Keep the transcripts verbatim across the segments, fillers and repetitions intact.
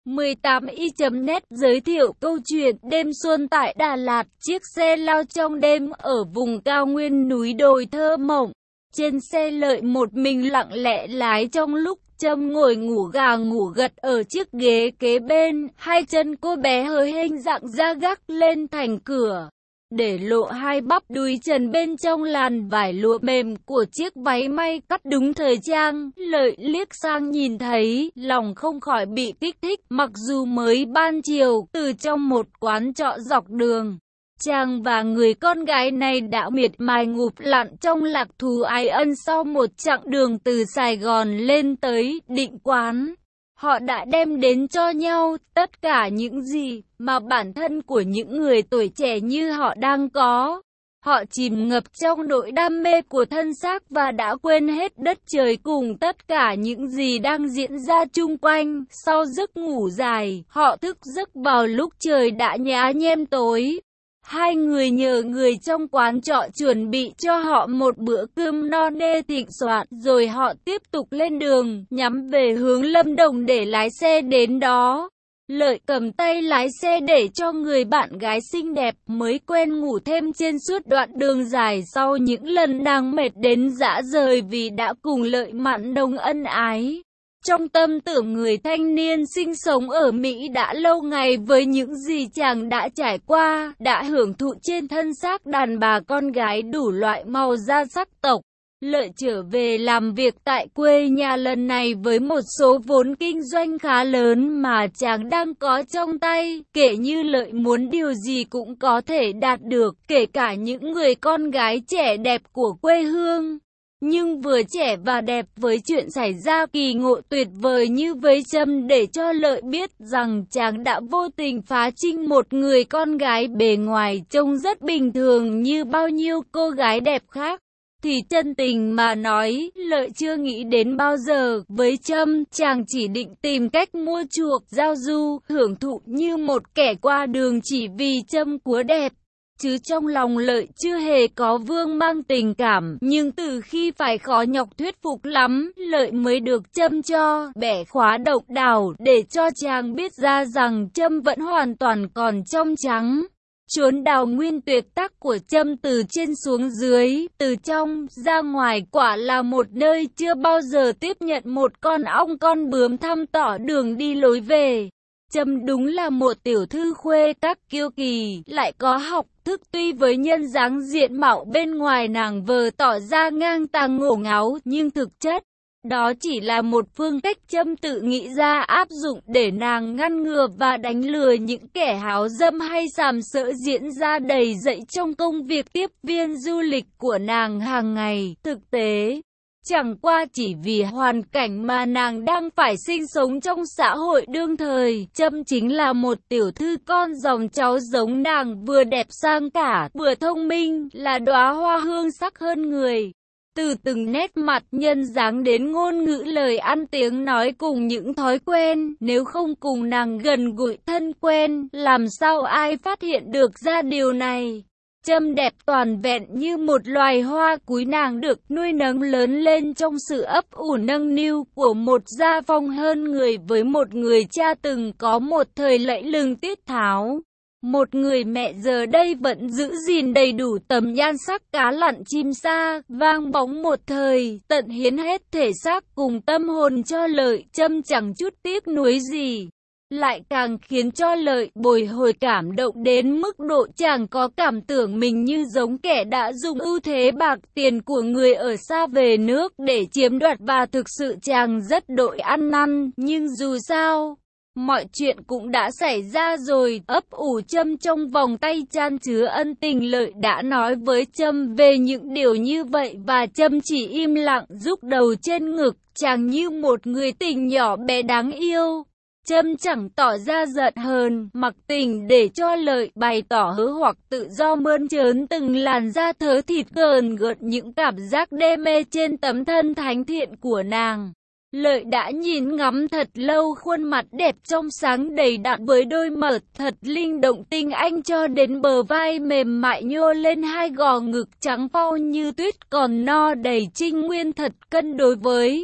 mười tám y chấm net giới thiệu câu chuyện đêm xuân tại Đà Lạt. Chiếc xe lao trong đêm ở vùng cao nguyên núi đồi thơ mộng. Trên xe Lợi một mình lặng lẽ lái trong lúc Trâm ngồi ngủ gà ngủ gật ở chiếc ghế kế bên. Hai chân cô bé hơi hênh dạng ra gác lên thành cửa, để lộ hai bắp đùi trần bên trong làn vải lụa mềm của chiếc váy may cắt đúng thời trang. Lợi liếc sang nhìn thấy, lòng không khỏi bị kích thích. Mặc dù mới ban chiều, từ trong một quán trọ dọc đường, chàng và người con gái này đã miệt mài ngụp lặn trong lạc thú ái ân sau một chặng đường từ Sài Gòn lên tới Định Quán. Họ đã đem đến cho nhau tất cả những gì mà bản thân của những người tuổi trẻ như họ đang có. Họ chìm ngập trong nỗi đam mê của thân xác và đã quên hết đất trời cùng tất cả những gì đang diễn ra chung quanh. Sau giấc ngủ dài, họ thức giấc vào lúc trời đã nhá nhem tối. Hai người nhờ người trong quán trọ chuẩn bị cho họ một bữa cơm no nê thịnh soạn, rồi họ tiếp tục lên đường, nhắm về hướng Lâm Đồng để lái xe đến đó. Lợi cầm tay lái xe để cho người bạn gái xinh đẹp mới quen ngủ thêm trên suốt đoạn đường dài sau những lần nàng mệt đến rã rời vì đã cùng Lợi mặn nồng ân ái. Trong tâm tưởng người thanh niên sinh sống ở Mỹ đã lâu ngày với những gì chàng đã trải qua, đã hưởng thụ trên thân xác đàn bà con gái đủ loại màu da sắc tộc. Lợi trở về làm việc tại quê nhà lần này với một số vốn kinh doanh khá lớn mà chàng đang có trong tay. Kể như Lợi muốn điều gì cũng có thể đạt được, kể cả những người con gái trẻ đẹp của quê hương. Nhưng vừa trẻ và đẹp với chuyện xảy ra kỳ ngộ tuyệt vời như với Trâm để cho Lợi biết rằng chàng đã vô tình phá trinh một người con gái bề ngoài trông rất bình thường như bao nhiêu cô gái đẹp khác. Thì chân tình mà nói, Lợi chưa nghĩ đến bao giờ. Với Trâm, chàng chỉ định tìm cách mua chuộc, giao du, hưởng thụ như một kẻ qua đường chỉ vì Trâm cúa đẹp. Chứ trong lòng Lợi chưa hề có vương mang tình cảm. Nhưng từ khi phải khó nhọc thuyết phục lắm, Lợi mới được Trâm cho bẻ khóa độc đáo để cho chàng biết ra rằng Trâm vẫn hoàn toàn còn trong trắng. Chốn đào nguyên tuyệt tác của Trâm từ trên xuống dưới, từ trong ra ngoài quả là một nơi chưa bao giờ tiếp nhận một con ong con bướm thăm tỏ đường đi lối về. Trâm đúng là một tiểu thư khuê các kiêu kỳ, lại có học thức, tuy với nhân dáng diện mạo bên ngoài nàng vờ tỏ ra ngang tàng ngổ ngáo, nhưng thực chất đó chỉ là một phương cách Trâm tự nghĩ ra áp dụng để nàng ngăn ngừa và đánh lừa những kẻ háo dâm hay sàm sỡ diễn ra đầy dẫy trong công việc tiếp viên du lịch của nàng hàng ngày. Thực tế, chẳng qua chỉ vì hoàn cảnh mà nàng đang phải sinh sống trong xã hội đương thời. Trâm chính là một tiểu thư con dòng cháu giống nàng, vừa đẹp sang cả, vừa thông minh, là đóa hoa hương sắc hơn người. Từ từng nét mặt nhân dáng đến ngôn ngữ lời ăn tiếng nói cùng những thói quen, nếu không cùng nàng gần gũi thân quen, làm sao ai phát hiện được ra điều này. Trâm đẹp toàn vẹn như một loài hoa cúi, nàng được nuôi nấng lớn lên trong sự ấp ủ nâng niu của một gia phong hơn người với một người cha từng có một thời lẫy lừng tiết tháo. Một người mẹ giờ đây vẫn giữ gìn đầy đủ tầm nhan sắc cá lặn chim sa, vang bóng một thời, tận hiến hết thể xác cùng tâm hồn cho Lợi. Trâm chẳng chút tiếc nuối gì, lại càng khiến cho Lợi bồi hồi cảm động đến mức độ chàng có cảm tưởng mình như giống kẻ đã dùng ưu thế bạc tiền của người ở xa về nước để chiếm đoạt, và thực sự chàng rất đội ăn năn. Nhưng dù sao, mọi chuyện cũng đã xảy ra rồi. Ấp ủ Trâm trong vòng tay chan chứa ân tình, Lợi đã nói với Trâm về những điều như vậy và Trâm chỉ im lặng rúc đầu trên ngực chàng như một người tình nhỏ bé đáng yêu. Trâm chẳng tỏ ra giận hờn, mặc tình để cho Lợi bày tỏ hớ hoặc tự do mơn trớn từng làn da thớ thịt gờn gợn những cảm giác đê mê trên tấm thân thánh thiện của nàng. Lợi đã nhìn ngắm thật lâu khuôn mặt đẹp trong sáng đầy đặn với đôi mở thật linh động tinh anh cho đến bờ vai mềm mại nhô lên hai gò ngực trắng phau như tuyết còn no đầy trinh nguyên thật cân đối với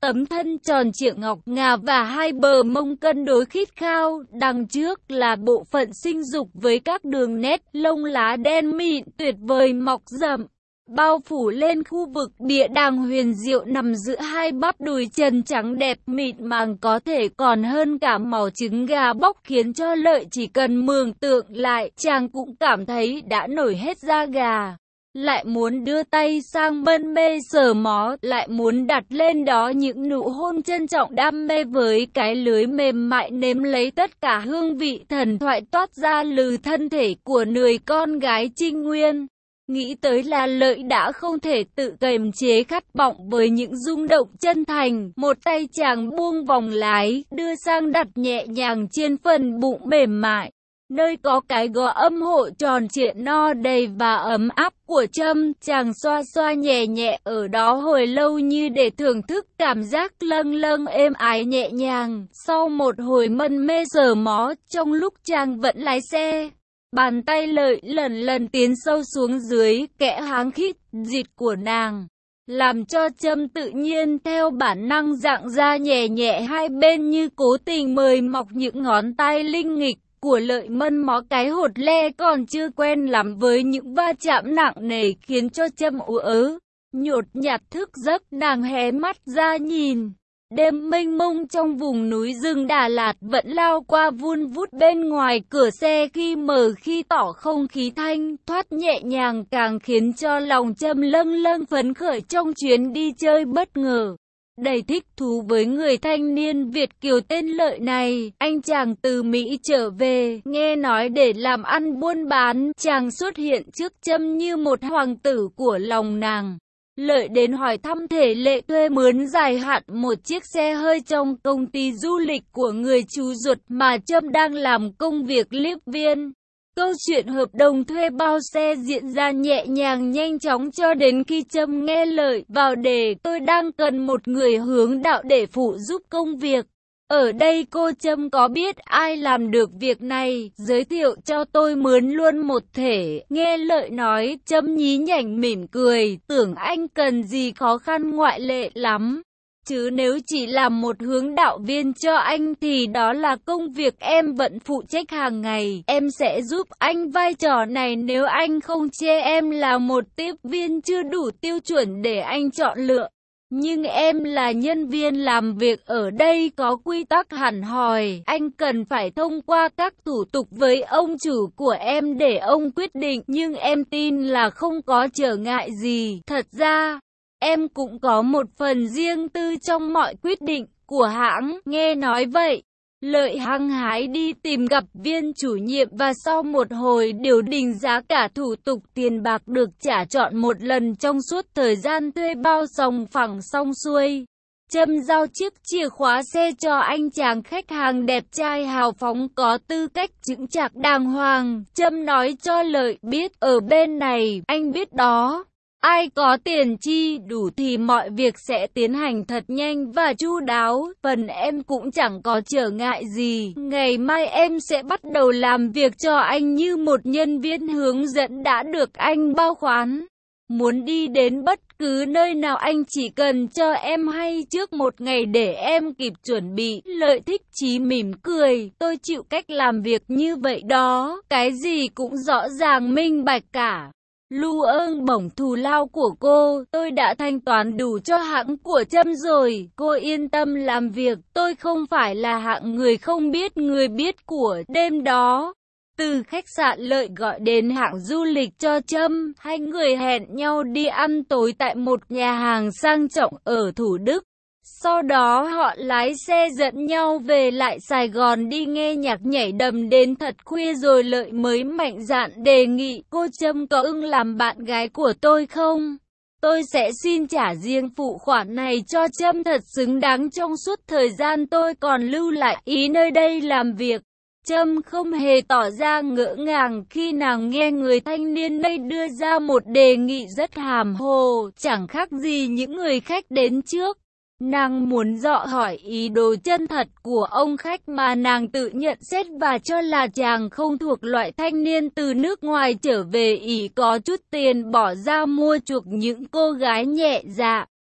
Tấm thân tròn trịa ngọc ngà và hai bờ mông cân đối khít khao, đằng trước là bộ phận sinh dục với các đường nét lông lá đen mịn tuyệt vời mọc rậm, bao phủ lên khu vực địa đàng huyền diệu nằm giữa hai bắp đùi trần trắng đẹp mịn màng có thể còn hơn cả màu trứng gà bóc, khiến cho Lợi chỉ cần mường tượng lại, chàng cũng cảm thấy đã nổi hết da gà. Lại muốn đưa tay sang mân mê sờ mó, lại muốn đặt lên đó những nụ hôn trân trọng đam mê với cái lưới mềm mại nếm lấy tất cả hương vị thần thoại toát ra lừ thân thể của người con gái Trinh Nguyên. Nghĩ tới là Lợi đã không thể tự kiềm chế khát vọng với những rung động chân thành, một tay chàng buông vòng lái, đưa sang đặt nhẹ nhàng trên phần bụng mềm mại, nơi có cái gò âm hộ tròn trịa no đầy và ấm áp của Trâm. Chàng xoa xoa nhẹ nhẹ ở đó hồi lâu như để thưởng thức cảm giác lâng lâng êm ái nhẹ nhàng. Sau một hồi mân mê sờ mó, trong lúc chàng vẫn lái xe, bàn tay Lợi lần lần tiến sâu xuống dưới kẽ háng khít dịt của nàng, làm cho Trâm tự nhiên theo bản năng dạng ra nhẹ nhẹ hai bên, như cố tình mời mọc những ngón tay linh nghịch của Lợi mân mó cái hột le còn chưa quen lắm với những va chạm nặng nề, khiến cho Trâm ú ớ nhột nhạt thức giấc. Nàng hé mắt ra nhìn, đêm mênh mông trong vùng núi rừng Đà Lạt vẫn lao qua vun vút bên ngoài cửa xe, khi mờ khi tỏ, không khí thanh thoát nhẹ nhàng càng khiến cho lòng Trâm lâng lâng phấn khởi trong chuyến đi chơi bất ngờ. Đầy thích thú với người thanh niên Việt kiều tên Lợi này, anh chàng từ Mỹ trở về, nghe nói để làm ăn buôn bán, chàng xuất hiện trước Trâm như một hoàng tử của lòng nàng. Lợi đến hỏi thăm thể lệ thuê mướn dài hạn một chiếc xe hơi trong công ty du lịch của người chú ruột mà Trâm đang làm công việc liếp viên. Câu chuyện hợp đồng thuê bao xe diễn ra nhẹ nhàng nhanh chóng cho đến khi Trâm nghe Lợi vào đề: tôi đang cần một người hướng đạo để phụ giúp công việc. Ở đây cô Trâm có biết ai làm được việc này, giới thiệu cho tôi mướn luôn một thể. Nghe Lợi nói, Trâm nhí nhảnh mỉm cười, tưởng anh cần gì khó khăn ngoại lệ lắm. Chứ nếu chỉ làm một hướng đạo viên cho anh thì đó là công việc em vẫn phụ trách hàng ngày. Em sẽ giúp anh vai trò này nếu anh không chê em là một tiếp viên chưa đủ tiêu chuẩn để anh chọn lựa. Nhưng em là nhân viên làm việc ở đây có quy tắc hẳn hoi. Anh cần phải thông qua các thủ tục với ông chủ của em để ông quyết định. Nhưng em tin là không có trở ngại gì. Thật ra, em cũng có một phần riêng tư trong mọi quyết định của hãng. Nghe nói vậy, Lợi hăng hái đi tìm gặp viên chủ nhiệm và sau một hồi điều đình giá cả thủ tục tiền bạc được trả trọn một lần trong suốt thời gian thuê bao sòng phẳng xong xuôi. Trâm giao chiếc chìa khóa xe cho anh chàng khách hàng đẹp trai hào phóng có tư cách chững chạc đàng hoàng. Trâm nói cho Lợi biết ở bên này, anh biết đó. Ai có tiền chi đủ thì mọi việc sẽ tiến hành thật nhanh và chu đáo, phần em cũng chẳng có trở ngại gì. Ngày mai em sẽ bắt đầu làm việc cho anh như một nhân viên hướng dẫn đã được anh bao khoán. Muốn đi đến bất cứ nơi nào anh chỉ cần cho em hay trước một ngày để em kịp chuẩn bị. Lợi thích chí mỉm cười, tôi chịu cách làm việc như vậy đó, cái gì cũng rõ ràng minh bạch cả. Lưu ơn bổng thù lao của cô, tôi đã thanh toán đủ cho hãng của Trâm rồi, cô yên tâm làm việc, tôi không phải là hạng người không biết người biết của. Đêm đó, từ khách sạn Lợi gọi đến hãng du lịch cho Trâm, hai người hẹn nhau đi ăn tối tại một nhà hàng sang trọng ở Thủ Đức. Sau đó họ lái xe dẫn nhau về lại Sài Gòn đi nghe nhạc nhảy đầm đến thật khuya rồi Lợi mới mạnh dạn đề nghị: cô Trâm có ưng làm bạn gái của tôi không? Tôi sẽ xin trả riêng phụ khoản này cho Trâm thật xứng đáng trong suốt thời gian tôi còn lưu lại ý nơi đây làm việc. Trâm không hề tỏ ra ngỡ ngàng khi nàng nghe người thanh niên đây đưa ra một đề nghị rất hàm hồ, chẳng khác gì những người khách đến trước. Nàng muốn dò hỏi ý đồ chân thật của ông khách mà nàng tự nhận xét và cho là chàng không thuộc loại thanh niên từ nước ngoài trở về ỷ có chút tiền bỏ ra mua chuộc những cô gái nhẹ dạ.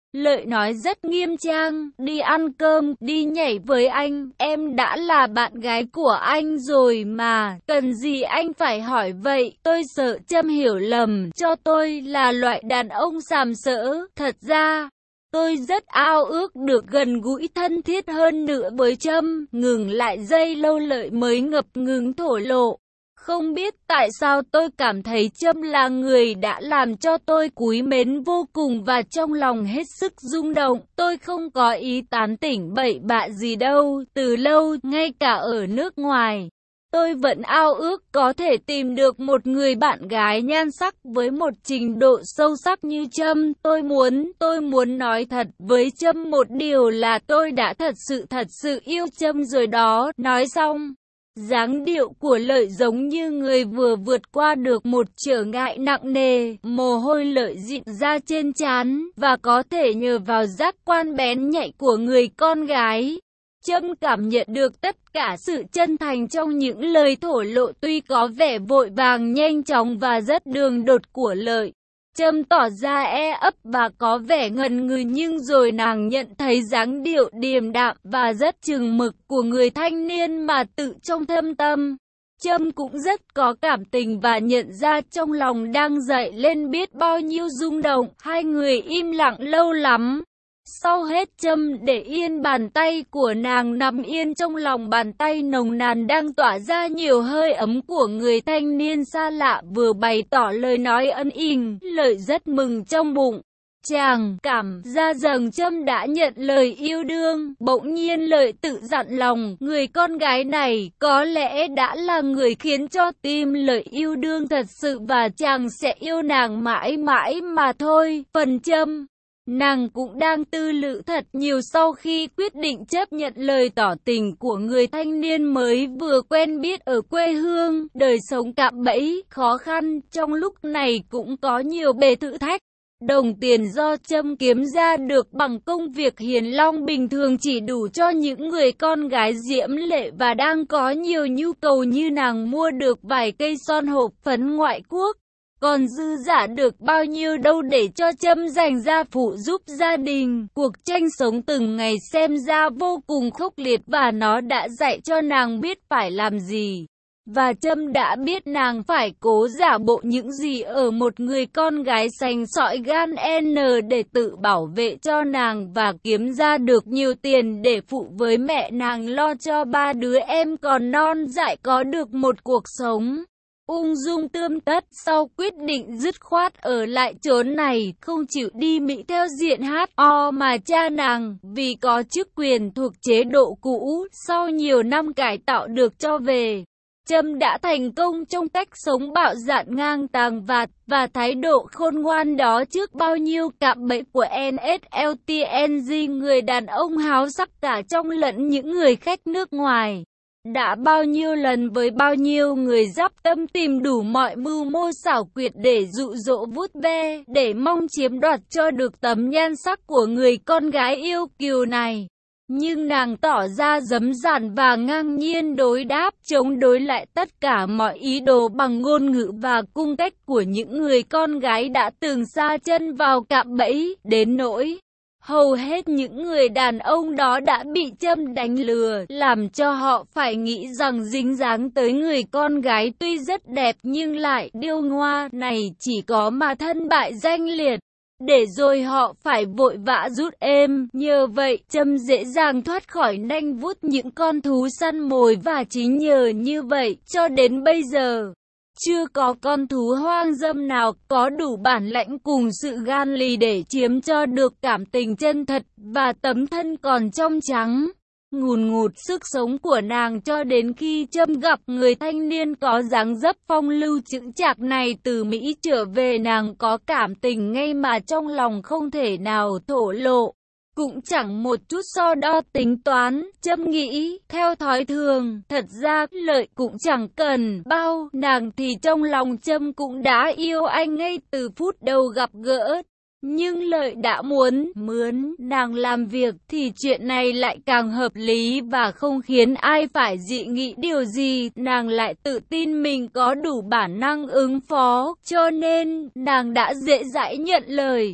Lợi nói rất nghiêm trang, đi ăn cơm, đi nhảy với anh, em đã là bạn gái của anh rồi mà, cần gì anh phải hỏi vậy, tôi sợ Trâm hiểu lầm, cho tôi là loại đàn ông sàm sỡ, thật ra, tôi rất ao ước được gần gũi thân thiết hơn nữa với Trâm, ngừng lại giây lâu Lợi mới ngập ngừng thổ lộ. Không biết tại sao tôi cảm thấy Trâm là người đã làm cho tôi cúi mến vô cùng và trong lòng hết sức rung động. Tôi không có ý tán tỉnh bậy bạ gì đâu, từ lâu, ngay cả ở nước ngoài. Tôi vẫn ao ước có thể tìm được một người bạn gái nhan sắc với một trình độ sâu sắc như Trâm. Tôi muốn, tôi muốn nói thật với Trâm một điều là tôi đã thật sự thật sự yêu Trâm rồi đó. Nói xong, dáng điệu của Lợi giống như người vừa vượt qua được một trở ngại nặng nề, mồ hôi Lợi dịn ra trên trán, và có thể nhờ vào giác quan bén nhạy của người con gái. Trâm cảm nhận được tất cả sự chân thành trong những lời thổ lộ tuy có vẻ vội vàng nhanh chóng và rất đường đột của Lợi. Trâm tỏ ra e ấp và có vẻ ngần ngừ nhưng rồi nàng nhận thấy dáng điệu điềm đạm và rất chừng mực của người thanh niên mà tự trong thâm tâm. Trâm cũng rất có cảm tình và nhận ra trong lòng đang dậy lên biết bao nhiêu rung động. Hai người im lặng lâu lắm. Sau hết Trâm để yên bàn tay của nàng nằm yên trong lòng bàn tay nồng nàn đang tỏa ra nhiều hơi ấm của người thanh niên xa lạ vừa bày tỏ lời nói ân inh. Lợi rất mừng trong bụng. Chàng cảm ra rằng Trâm đã nhận lời yêu đương. Bỗng nhiên Lợi tự dặn lòng, người con gái này có lẽ đã là người khiến cho tim Lợi yêu đương thật sự và chàng sẽ yêu nàng mãi mãi mà thôi. Phần Trâm, nàng cũng đang tư lự thật nhiều sau khi quyết định chấp nhận lời tỏ tình của người thanh niên mới vừa quen biết ở quê hương. Đời sống cạm bẫy, khó khăn, trong lúc này cũng có nhiều bề thử thách. Đồng tiền do Trâm kiếm ra được bằng công việc hiền long bình thường chỉ đủ cho những người con gái diễm lệ và đang có nhiều nhu cầu như nàng mua được vài cây son hộp phấn ngoại quốc. Còn dư giả được bao nhiêu đâu để cho Trâm dành ra phụ giúp gia đình. Cuộc tranh sống từng ngày xem ra vô cùng khốc liệt và nó đã dạy cho nàng biết phải làm gì. Và Trâm đã biết nàng phải cố giả bộ những gì ở một người con gái sành sỏi gan N để tự bảo vệ cho nàng và kiếm ra được nhiều tiền để phụ với mẹ nàng lo cho ba đứa em còn non dại có được một cuộc sống ung dung tươm tất. Sau quyết định dứt khoát ở lại chốn này, không chịu đi Mỹ theo diện hát o mà cha nàng, vì có chức quyền thuộc chế độ cũ, sau nhiều năm cải tạo được cho về. Trâm đã thành công trong cách sống bạo dạn ngang tàng và, và thái độ khôn ngoan đó trước bao nhiêu cạm bẫy của en ét lờ tê en giê, người đàn ông háo sắc cả trong lẫn những người khách nước ngoài. Đã bao nhiêu lần với bao nhiêu người dắp tâm tìm đủ mọi mưu mô xảo quyệt để dụ dỗ vuốt ve, để mong chiếm đoạt cho được tấm nhan sắc của người con gái yêu kiều này. Nhưng nàng tỏ ra dấm dản và ngang nhiên đối đáp, chống đối lại tất cả mọi ý đồ bằng ngôn ngữ và cung cách của những người con gái đã từng sa chân vào cạm bẫy, đến nỗi hầu hết những người đàn ông đó đã bị Trâm đánh lừa, làm cho họ phải nghĩ rằng dính dáng tới người con gái tuy rất đẹp nhưng lại điêu ngoa này chỉ có mà thân bại danh liệt. Để rồi họ phải vội vã rút êm, nhờ vậy Trâm dễ dàng thoát khỏi nanh vuốt những con thú săn mồi và chính nhờ như vậy, cho đến bây giờ, chưa có con thú hoang dâm nào có đủ bản lãnh cùng sự gan lì để chiếm cho được cảm tình chân thật và tấm thân còn trong trắng. Ngùn ngụt sức sống của nàng cho đến khi Trâm gặp người thanh niên có dáng dấp phong lưu chững chạc này từ Mỹ trở về, nàng có cảm tình ngay mà trong lòng không thể nào thổ lộ. Cũng chẳng một chút so đo tính toán, Trâm nghĩ, theo thói thường, thật ra Lợi cũng chẳng cần bao, nàng thì trong lòng Trâm cũng đã yêu anh ngay từ phút đầu gặp gỡ. Nhưng Lợi đã muốn mướn nàng làm việc thì chuyện này lại càng hợp lý và không khiến ai phải dị nghị điều gì. Nàng lại tự tin mình có đủ bản năng ứng phó, cho nên nàng đã dễ dãi nhận lời.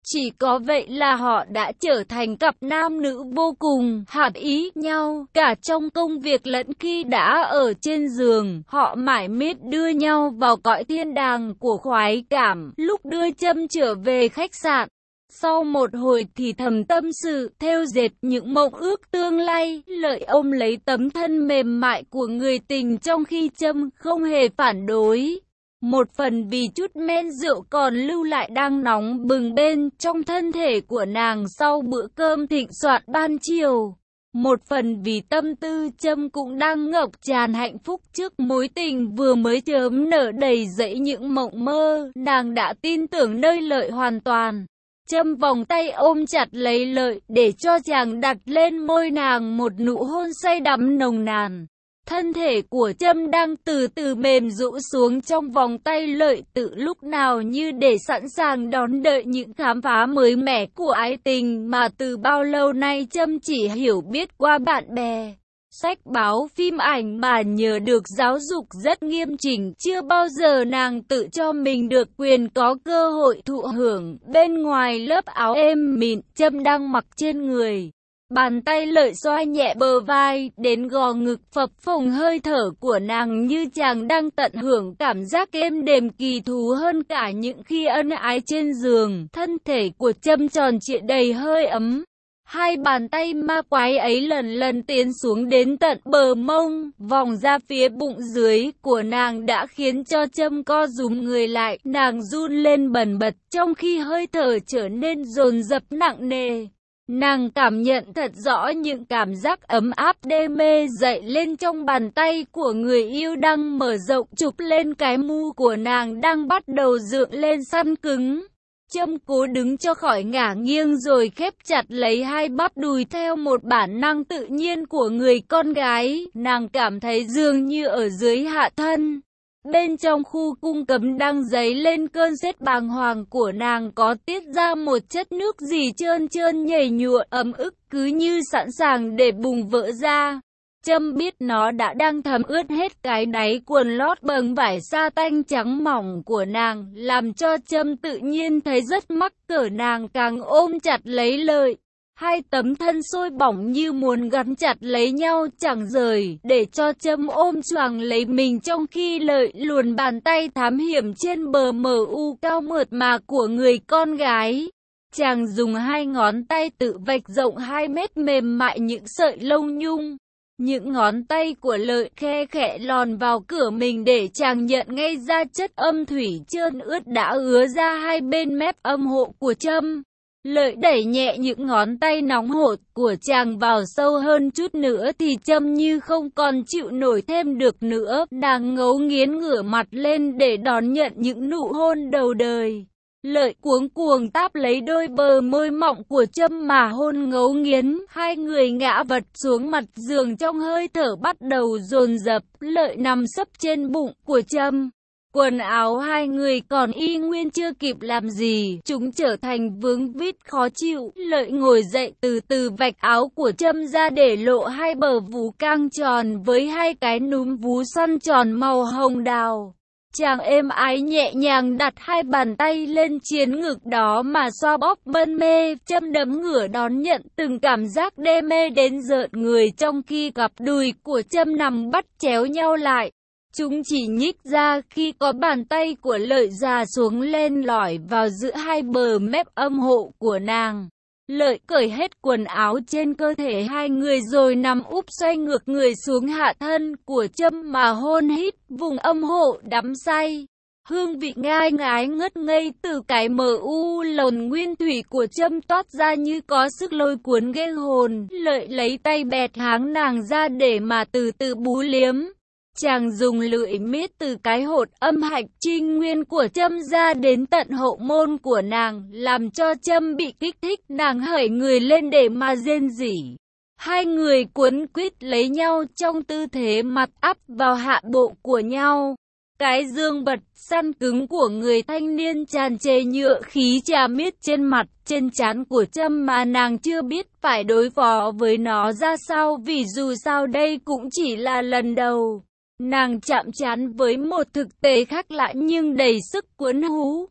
Chỉ có vậy là họ đã trở thành cặp nam nữ vô cùng hợp ý nhau, cả trong công việc lẫn khi đã ở trên giường, họ mải miết đưa nhau vào cõi thiên đàng của khoái cảm. Lúc đưa Trâm trở về khách sạn, sau một hồi thì thầm tâm sự, thêu dệt những mộng ước tương lai, Lợi ôm lấy tấm thân mềm mại của người tình trong khi Trâm không hề phản đối. Một phần vì chút men rượu còn lưu lại đang nóng bừng bên trong thân thể của nàng sau bữa cơm thịnh soạn ban chiều. Một phần vì tâm tư Trâm cũng đang ngập tràn hạnh phúc trước mối tình vừa mới chớm nở đầy dẫy những mộng mơ, nàng đã tin tưởng nơi Lợi hoàn toàn. Trâm vòng tay ôm chặt lấy Lợi để cho chàng đặt lên môi nàng một nụ hôn say đắm nồng nàn. Thân thể của Trâm đang từ từ mềm rũ xuống trong vòng tay Lợi tự lúc nào như để sẵn sàng đón đợi những khám phá mới mẻ của ái tình mà từ bao lâu nay Trâm chỉ hiểu biết qua bạn bè, sách báo, phim ảnh mà nhờ được giáo dục rất nghiêm chỉnh. Chưa bao giờ nàng tự cho mình được quyền có cơ hội thụ hưởng. Bên ngoài lớp áo êm mịn Trâm đang mặc trên người, bàn tay Lợi xoa nhẹ bờ vai đến gò ngực phập phồng, hơi thở của nàng như chàng đang tận hưởng cảm giác êm đềm kỳ thú hơn cả những khi ân ái trên giường. Thân thể của Trâm tròn trịa đầy hơi ấm. Hai bàn tay ma quái ấy lần lần tiến xuống đến tận bờ mông, vòng ra phía bụng dưới của nàng đã khiến cho Trâm co rúm người lại. Nàng run lên bần bật trong khi hơi thở trở nên dồn dập nặng nề. Nàng cảm nhận thật rõ những cảm giác ấm áp đê mê dậy lên trong bàn tay của người yêu đang mở rộng chụp lên cái mu của nàng đang bắt đầu dựng lên săn cứng. Trâm cố đứng cho khỏi ngả nghiêng rồi khép chặt lấy hai bắp đùi theo một bản năng tự nhiên của người con gái. Nàng cảm thấy dường như ở dưới hạ thân, bên trong khu cung cấm đang dấy lên cơn sét bàng hoàng của nàng có tiết ra một chất nước gì trơn trơn nhầy nhụa ấm ức cứ như sẵn sàng để bùng vỡ ra. Trâm biết nó đã đang thấm ướt hết cái đáy quần lót bằng vải sa tanh trắng mỏng của nàng, làm cho Trâm tự nhiên thấy rất mắc cỡ. Nàng càng ôm chặt lấy Lợi, hai tấm thân sôi bỏng như muốn gắn chặt lấy nhau chẳng rời, để cho Trâm ôm choàng lấy mình trong khi Lợi luồn bàn tay thám hiểm trên bờ mờ u cao mượt mà của người con gái. Chàng dùng hai ngón tay tự vạch rộng hai mét mềm mại những sợi lông nhung. Những ngón tay của Lợi khe khẽ lòn vào cửa mình để chàng nhận ngay ra chất âm thủy trơn ướt đã ứa ra hai bên mép âm hộ của Trâm. Lợi đẩy nhẹ những ngón tay nóng hổi của chàng vào sâu hơn chút nữa thì Trâm như không còn chịu nổi thêm được nữa. Nàng ngấu nghiến ngửa mặt lên để đón nhận những nụ hôn đầu đời. Lợi cuống cuồng táp lấy đôi bờ môi mọng của Trâm mà hôn ngấu nghiến. Hai người ngã vật xuống mặt giường trong hơi thở bắt đầu dồn dập. Lợi nằm sấp trên bụng của Trâm. Quần áo hai người còn y nguyên chưa kịp làm gì, chúng trở thành vướng vít khó chịu. Lợi ngồi dậy từ từ vạch áo của Trâm ra để lộ hai bờ vú căng tròn với hai cái núm vú xoăn tròn màu hồng đào. Chàng êm ái nhẹ nhàng đặt hai bàn tay lên chiến ngực đó mà xoa bóp mân mê. Trâm đấm ngửa đón nhận từng cảm giác đê mê đến rợn người trong khi cặp đùi của Trâm nằm bắt chéo nhau lại. Chúng chỉ nhích ra khi có bàn tay của Lợi già xuống lên lỏi vào giữa hai bờ mép âm hộ của nàng. Lợi cởi hết quần áo trên cơ thể hai người rồi nằm úp xoay ngược người xuống hạ thân của Trâm mà hôn hít vùng âm hộ đắm say. Hương vị ngai ngái ngất ngây từ cái mờ u lồn nguyên thủy của Trâm toát ra như có sức lôi cuốn ghê hồn. Lợi lấy tay bẹt háng nàng ra để mà từ từ bú liếm. Chàng dùng lưỡi miết từ cái hột âm hạch trinh nguyên của Trâm ra đến tận hậu môn của nàng, làm cho Trâm bị kích thích. Nàng hởi người lên để mà rên rỉ. Hai người cuốn quýt lấy nhau trong tư thế mặt áp vào hạ bộ của nhau. Cái dương vật săn cứng của người thanh niên tràn trề nhựa khí trà miết trên mặt, trên trán của Trâm mà nàng chưa biết phải đối phó với nó ra sao, vì dù sao đây cũng chỉ là lần đầu. Nàng chạm trán với một thực tế khác lạ nhưng đầy sức cuốn hút.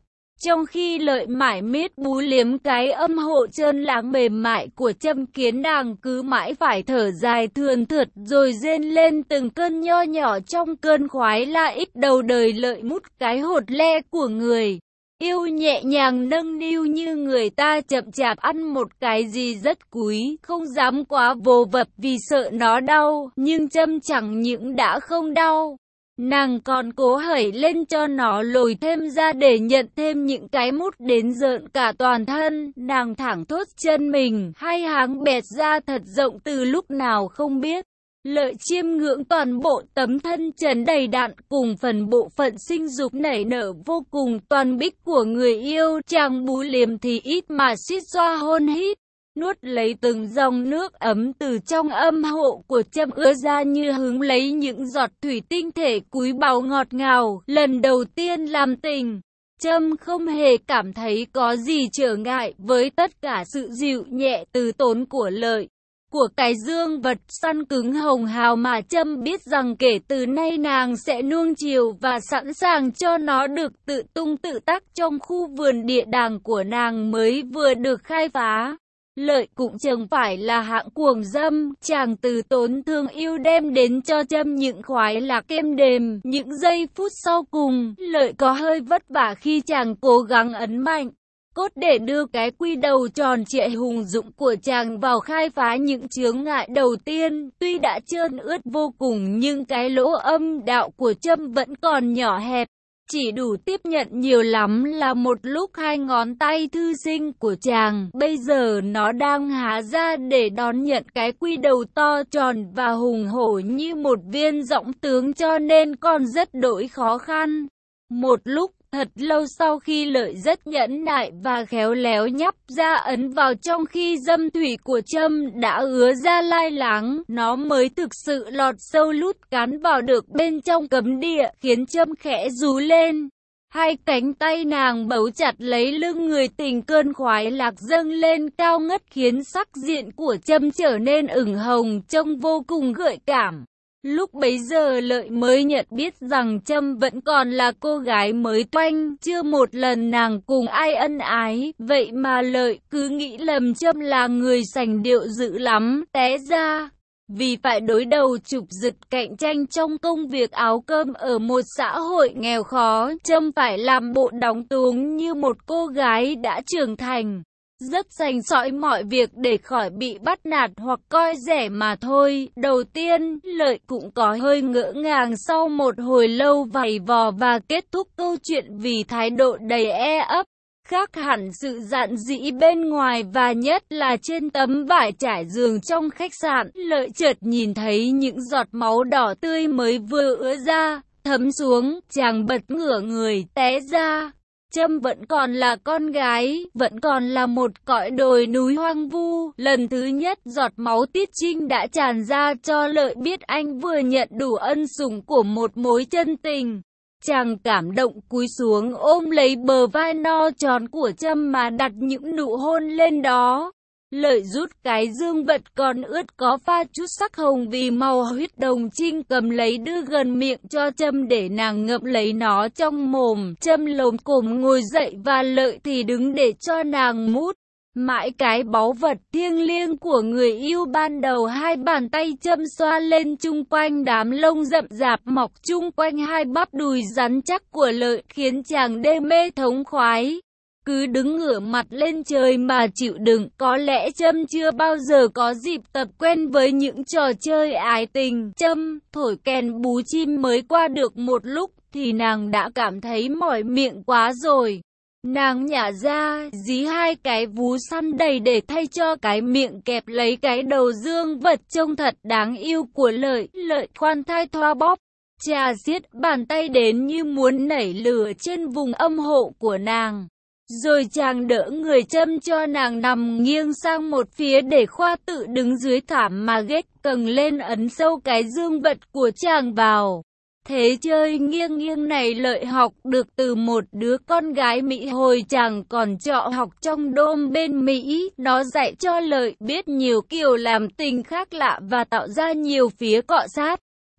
Trong khi Lợi mải miết bú liếm cái âm hộ trơn láng mềm mại của Trâm, khiến nàng cứ mãi phải thở dài thườn thượt rồi rên lên từng cơn nho nhỏ trong cơn khoái la ít đầu đời. Lợi mút cái hột le của người yêu nhẹ nhàng nâng niu như người ta chậm chạp ăn một cái gì rất cúi, không dám quá vồ vập vì sợ nó đau, nhưng Trâm chẳng những đã không đau, nàng còn cố hẩy lên cho nó lồi thêm ra để nhận thêm những cái mút đến rợn cả toàn thân. Nàng thẳng thốt chân mình, hai háng bẹt ra thật rộng từ lúc nào không biết. Lợi chiêm ngưỡng toàn bộ tấm thân trần đầy đặn cùng phần bộ phận sinh dục nảy nở vô cùng toàn bích của người yêu. Chàng bú liếm thì ít mà suýt xoa hôn hít, nuốt lấy từng dòng nước ấm từ trong âm hộ của Trâm ứa ra như hứng lấy những giọt thủy tinh thể cúi báu ngọt ngào. Lần đầu tiên làm tình, Trâm không hề cảm thấy có gì trở ngại với tất cả sự dịu nhẹ từ tốn của Lợi, của cái dương vật săn cứng hồng hào mà Trâm biết rằng kể từ nay nàng sẽ nuông chiều và sẵn sàng cho nó được tự tung tự tác trong khu vườn địa đàng của nàng mới vừa được khai phá. Lợi cũng chẳng phải là hạng cuồng dâm, chàng từ tốn thương yêu đem đến cho Trâm những khoái lạc êm đềm. Những giây phút sau cùng, Lợi có hơi vất vả khi chàng cố gắng ấn mạnh cốt để đưa cái quy đầu tròn trịa hùng dũng của chàng vào khai phá những chướng ngại đầu tiên. Tuy đã trơn ướt vô cùng nhưng cái lỗ âm đạo của Trâm vẫn còn nhỏ hẹp, chỉ đủ tiếp nhận nhiều lắm là một lúc hai ngón tay thư sinh của chàng. Bây giờ nó đang há ra để đón nhận cái quy đầu to tròn và hùng hổ như một viên dõng tướng, cho nên còn rất đỗi khó khăn. Một lúc thật lâu sau khi Lợi rất nhẫn nại và khéo léo nhắp ra ấn vào trong khi dâm thủy của Trâm đã ứa ra lai láng, nó mới thực sự lọt sâu lút cắn vào được bên trong cấm địa, khiến Trâm khẽ rú lên. Hai cánh tay nàng bấu chặt lấy lưng người tình, cơn khoái lạc dâng lên cao ngất khiến sắc diện của Trâm trở nên ửng hồng, trông vô cùng gợi cảm. Lúc bấy giờ Lợi mới nhận biết rằng Trâm vẫn còn là cô gái mới toanh, chưa một lần nàng cùng ai ân ái, vậy mà Lợi cứ nghĩ lầm Trâm là người sành điệu dữ lắm. Té ra, vì phải đối đầu chụp giật cạnh tranh trong công việc áo cơm ở một xã hội nghèo khó, Trâm phải làm bộ đóng tuống như một cô gái đã trưởng thành, rất sành sỏi mọi việc để khỏi bị bắt nạt hoặc coi rẻ mà thôi. Đầu tiên, Lợi cũng có hơi ngỡ ngàng sau một hồi lâu vầy vò và kết thúc câu chuyện vì thái độ đầy e ấp, khác hẳn sự dạn dĩ bên ngoài và nhất là trên tấm vải trải giường trong khách sạn. Lợi chợt nhìn thấy những giọt máu đỏ tươi mới vừa ứa ra, thấm xuống, chàng bật ngửa người, té ra Trâm vẫn còn là con gái, vẫn còn là một cõi đồi núi hoang vu. Lần thứ nhất giọt máu tiết trinh đã tràn ra cho Lợi biết anh vừa nhận đủ ân sủng của một mối chân tình. Chàng cảm động cúi xuống ôm lấy bờ vai no tròn của Trâm mà đặt những nụ hôn lên đó. Lợi rút cái dương vật còn ướt có pha chút sắc hồng vì màu huyết đồng trinh cầm lấy đưa gần miệng cho Trâm để nàng ngậm lấy nó trong mồm. Trâm lồm cồm ngồi dậy và Lợi thì đứng để cho nàng mút mãi cái báu vật thiêng liêng của người yêu ban đầu. Hai bàn tay Trâm xoa lên chung quanh đám lông rậm rạp mọc chung quanh hai bắp đùi rắn chắc của Lợi khiến chàng đê mê thống khoái. Cứ đứng ngửa mặt lên trời mà chịu đựng. Có lẽ Trâm chưa bao giờ có dịp tập quen với những trò chơi ái tình. Trâm thổi kèn bú chim mới qua được một lúc thì nàng đã cảm thấy mỏi miệng quá rồi. Nàng nhả ra, dí hai cái vú săn đầy để thay cho cái miệng kẹp lấy cái đầu dương vật trông thật đáng yêu của Lợi. Lợi khoan thai thoa bóp, chà xiết bàn tay đến như muốn nảy lửa trên vùng âm hộ của nàng. Rồi chàng đỡ người Trâm cho nàng nằm nghiêng sang một phía để khoa tự đứng dưới thảm mà ghét cầng lên ấn sâu cái dương vật của chàng vào. Thế chơi nghiêng nghiêng này Lợi học được từ một đứa con gái Mỹ hồi chàng còn trọ học trong đôm bên Mỹ. Nó dạy cho Lợi biết nhiều kiểu làm tình khác lạ và tạo ra nhiều phía cọ sát.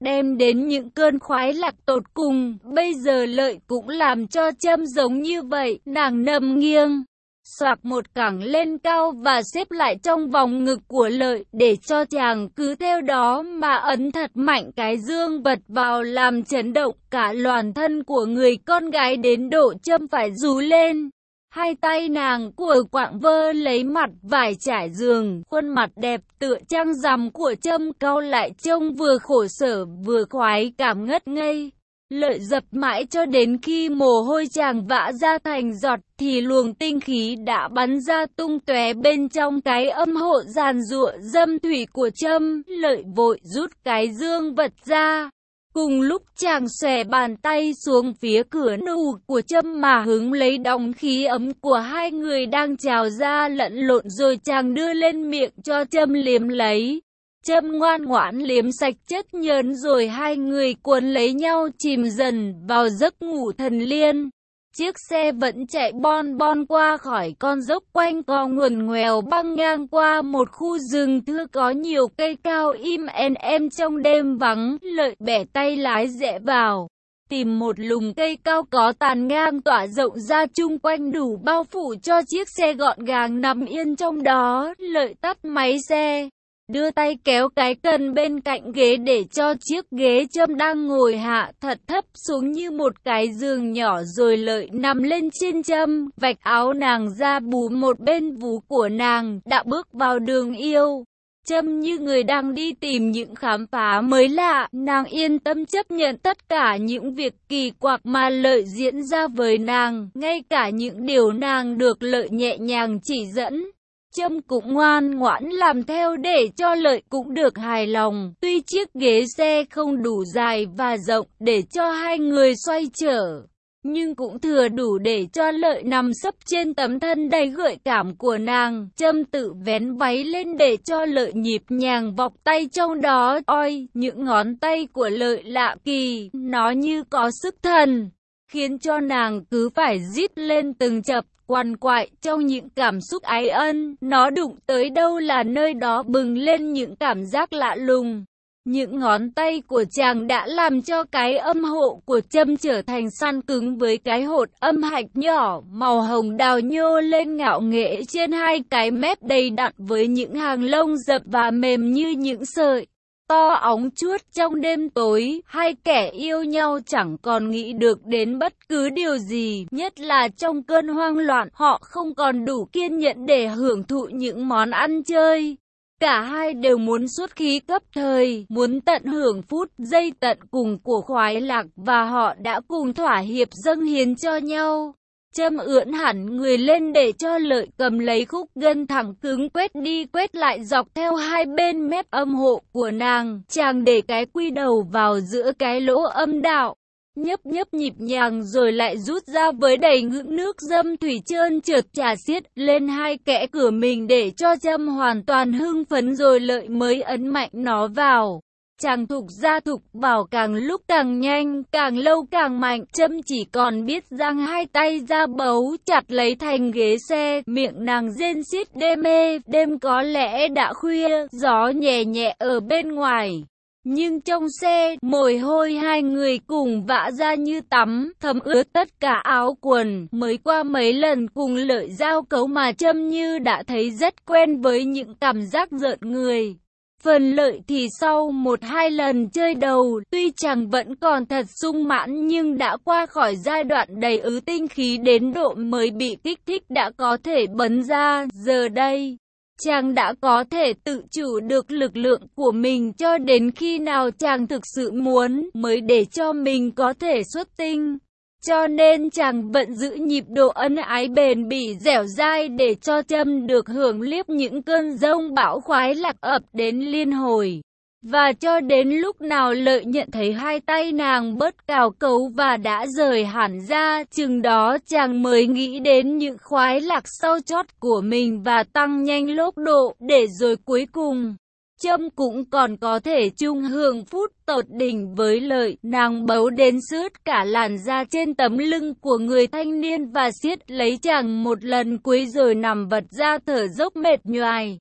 đem đến những cơn khoái lạc tột cùng. Bây giờ Lợi cũng làm cho Trâm giống như vậy, nàng nằm nghiêng, xoạc một cẳng lên cao và xếp lại trong vòng ngực của Lợi, để cho chàng cứ theo đó mà ấn thật mạnh cái dương vật vào, làm chấn động cả toàn thân của người con gái đến độ Trâm phải rú lên. Hai tay nàng của quạng vơ lấy mặt vải trải giường, khuôn mặt đẹp tựa trăng rằm của Trâm cau lại trông vừa khổ sở vừa khoái cảm ngất ngây. Lợi dập mãi cho đến khi mồ hôi chàng vã ra thành giọt, thì luồng tinh khí đã bắn ra tung tóe bên trong cái âm hộ giàn giụa dâm thủy của Trâm. Lợi vội rút cái dương vật ra. Cùng lúc chàng xòe bàn tay xuống phía cửa nụ của Trâm mà hứng lấy đóng khí ấm của hai người đang trào ra lẫn lộn, rồi chàng đưa lên miệng cho Trâm liếm lấy. Trâm ngoan ngoãn liếm sạch chất nhớn, rồi hai người cuốn lấy nhau chìm dần vào giấc ngủ thần liên. Chiếc xe vẫn chạy bon bon qua khỏi con dốc quanh co nguồn ngoèo, băng ngang qua một khu rừng thưa có nhiều cây cao im en em trong đêm vắng. Lợi bẻ tay lái rẽ vào, tìm một lùm cây cao có tàn ngang tỏa rộng ra chung quanh, đủ bao phủ cho chiếc xe gọn gàng nằm yên trong đó. Lợi tắt máy xe, đưa tay kéo cái cần bên cạnh ghế để cho chiếc ghế Trâm đang ngồi hạ thật thấp xuống như một cái giường nhỏ, rồi Lợi nằm lên trên Trâm, vạch áo nàng ra bú một bên vú của nàng, đã bước vào đường yêu. Trâm như người đang đi tìm những khám phá mới lạ, nàng yên tâm chấp nhận tất cả những việc kỳ quặc mà Lợi diễn ra với nàng, ngay cả những điều nàng được Lợi nhẹ nhàng chỉ dẫn. Trâm cũng ngoan ngoãn làm theo để cho Lợi cũng được hài lòng. Tuy chiếc ghế xe không đủ dài và rộng để cho hai người xoay trở, nhưng cũng thừa đủ để cho Lợi nằm sấp trên tấm thân đầy gợi cảm của nàng. Trâm tự vén váy lên để cho Lợi nhịp nhàng vọc tay trong đó. Ôi, những ngón tay của Lợi lạ kỳ, nó như có sức thần, khiến cho nàng cứ phải rít lên từng chập, quằn quại trong những cảm xúc ái ân. Nó đụng tới đâu là nơi đó bừng lên những cảm giác lạ lùng. Những ngón tay của chàng đã làm cho cái âm hộ của Trâm trở thành săn cứng, với cái hột âm hạch nhỏ màu hồng đào nhô lên ngạo nghễ trên hai cái mép đầy đặn, với những hàng lông rậm và mềm như những sợi to óng chuốt. Trong đêm tối, hai kẻ yêu nhau chẳng còn nghĩ được đến bất cứ điều gì, nhất là trong cơn hoang loạn, họ không còn đủ kiên nhẫn để hưởng thụ những món ăn chơi. Cả hai đều muốn xuất khí cấp thời, muốn tận hưởng phút giây tận cùng của khoái lạc, và họ đã cùng thỏa hiệp dâng hiến cho nhau. Trâm ưỡn hẳn người lên để cho Lợi cầm lấy khúc gân thẳng cứng quét đi quét lại dọc theo hai bên mép âm hộ của nàng. Chàng để cái quy đầu vào giữa cái lỗ âm đạo, nhấp nhấp nhịp nhàng, rồi lại rút ra với đầy ngưỡng nước dâm thủy trơn trượt trà xiết lên hai kẽ cửa mình để cho Trâm hoàn toàn hưng phấn, rồi Lợi mới ấn mạnh nó vào. Chàng thục ra thục vào càng lúc càng nhanh, càng lâu càng mạnh. Trâm chỉ còn biết giang hai tay ra bấu chặt lấy thành ghế xe, miệng nàng rên xiết đê mê. Đêm có lẽ đã khuya, gió nhẹ nhẹ ở bên ngoài, nhưng trong xe, mồ hôi hai người cùng vã ra như tắm, thấm ướt tất cả áo quần. Mới qua mấy lần cùng Lợi giao cấu mà Trâm như đã thấy rất quen với những cảm giác rợn người. Phần Lợi thì sau một hai lần chơi đầu, tuy chàng vẫn còn thật sung mãn, nhưng đã qua khỏi giai đoạn đầy ứ tinh khí đến độ mới bị kích thích đã có thể bấn ra. Giờ đây, chàng đã có thể tự chủ được lực lượng của mình, cho đến khi nào chàng thực sự muốn mới để cho mình có thể xuất tinh. Cho nên chàng vẫn giữ nhịp độ ân ái bền bỉ dẻo dai để cho Trâm được hưởng liếp những cơn giông bão khoái lạc ập đến liên hồi. Và cho đến lúc nào Lợi nhận thấy hai tay nàng bớt cào cấu và đã rời hẳn ra, chừng đó chàng mới nghĩ đến những khoái lạc sau chót của mình và tăng nhanh lốc độ, để rồi cuối cùng Trâm cũng còn có thể chung hưởng phút tột đỉnh với Lợi. Nàng bấu đến sướt cả làn da trên tấm lưng của người thanh niên và siết lấy chàng một lần cuối, rồi nằm vật ra thở dốc mệt nhoài.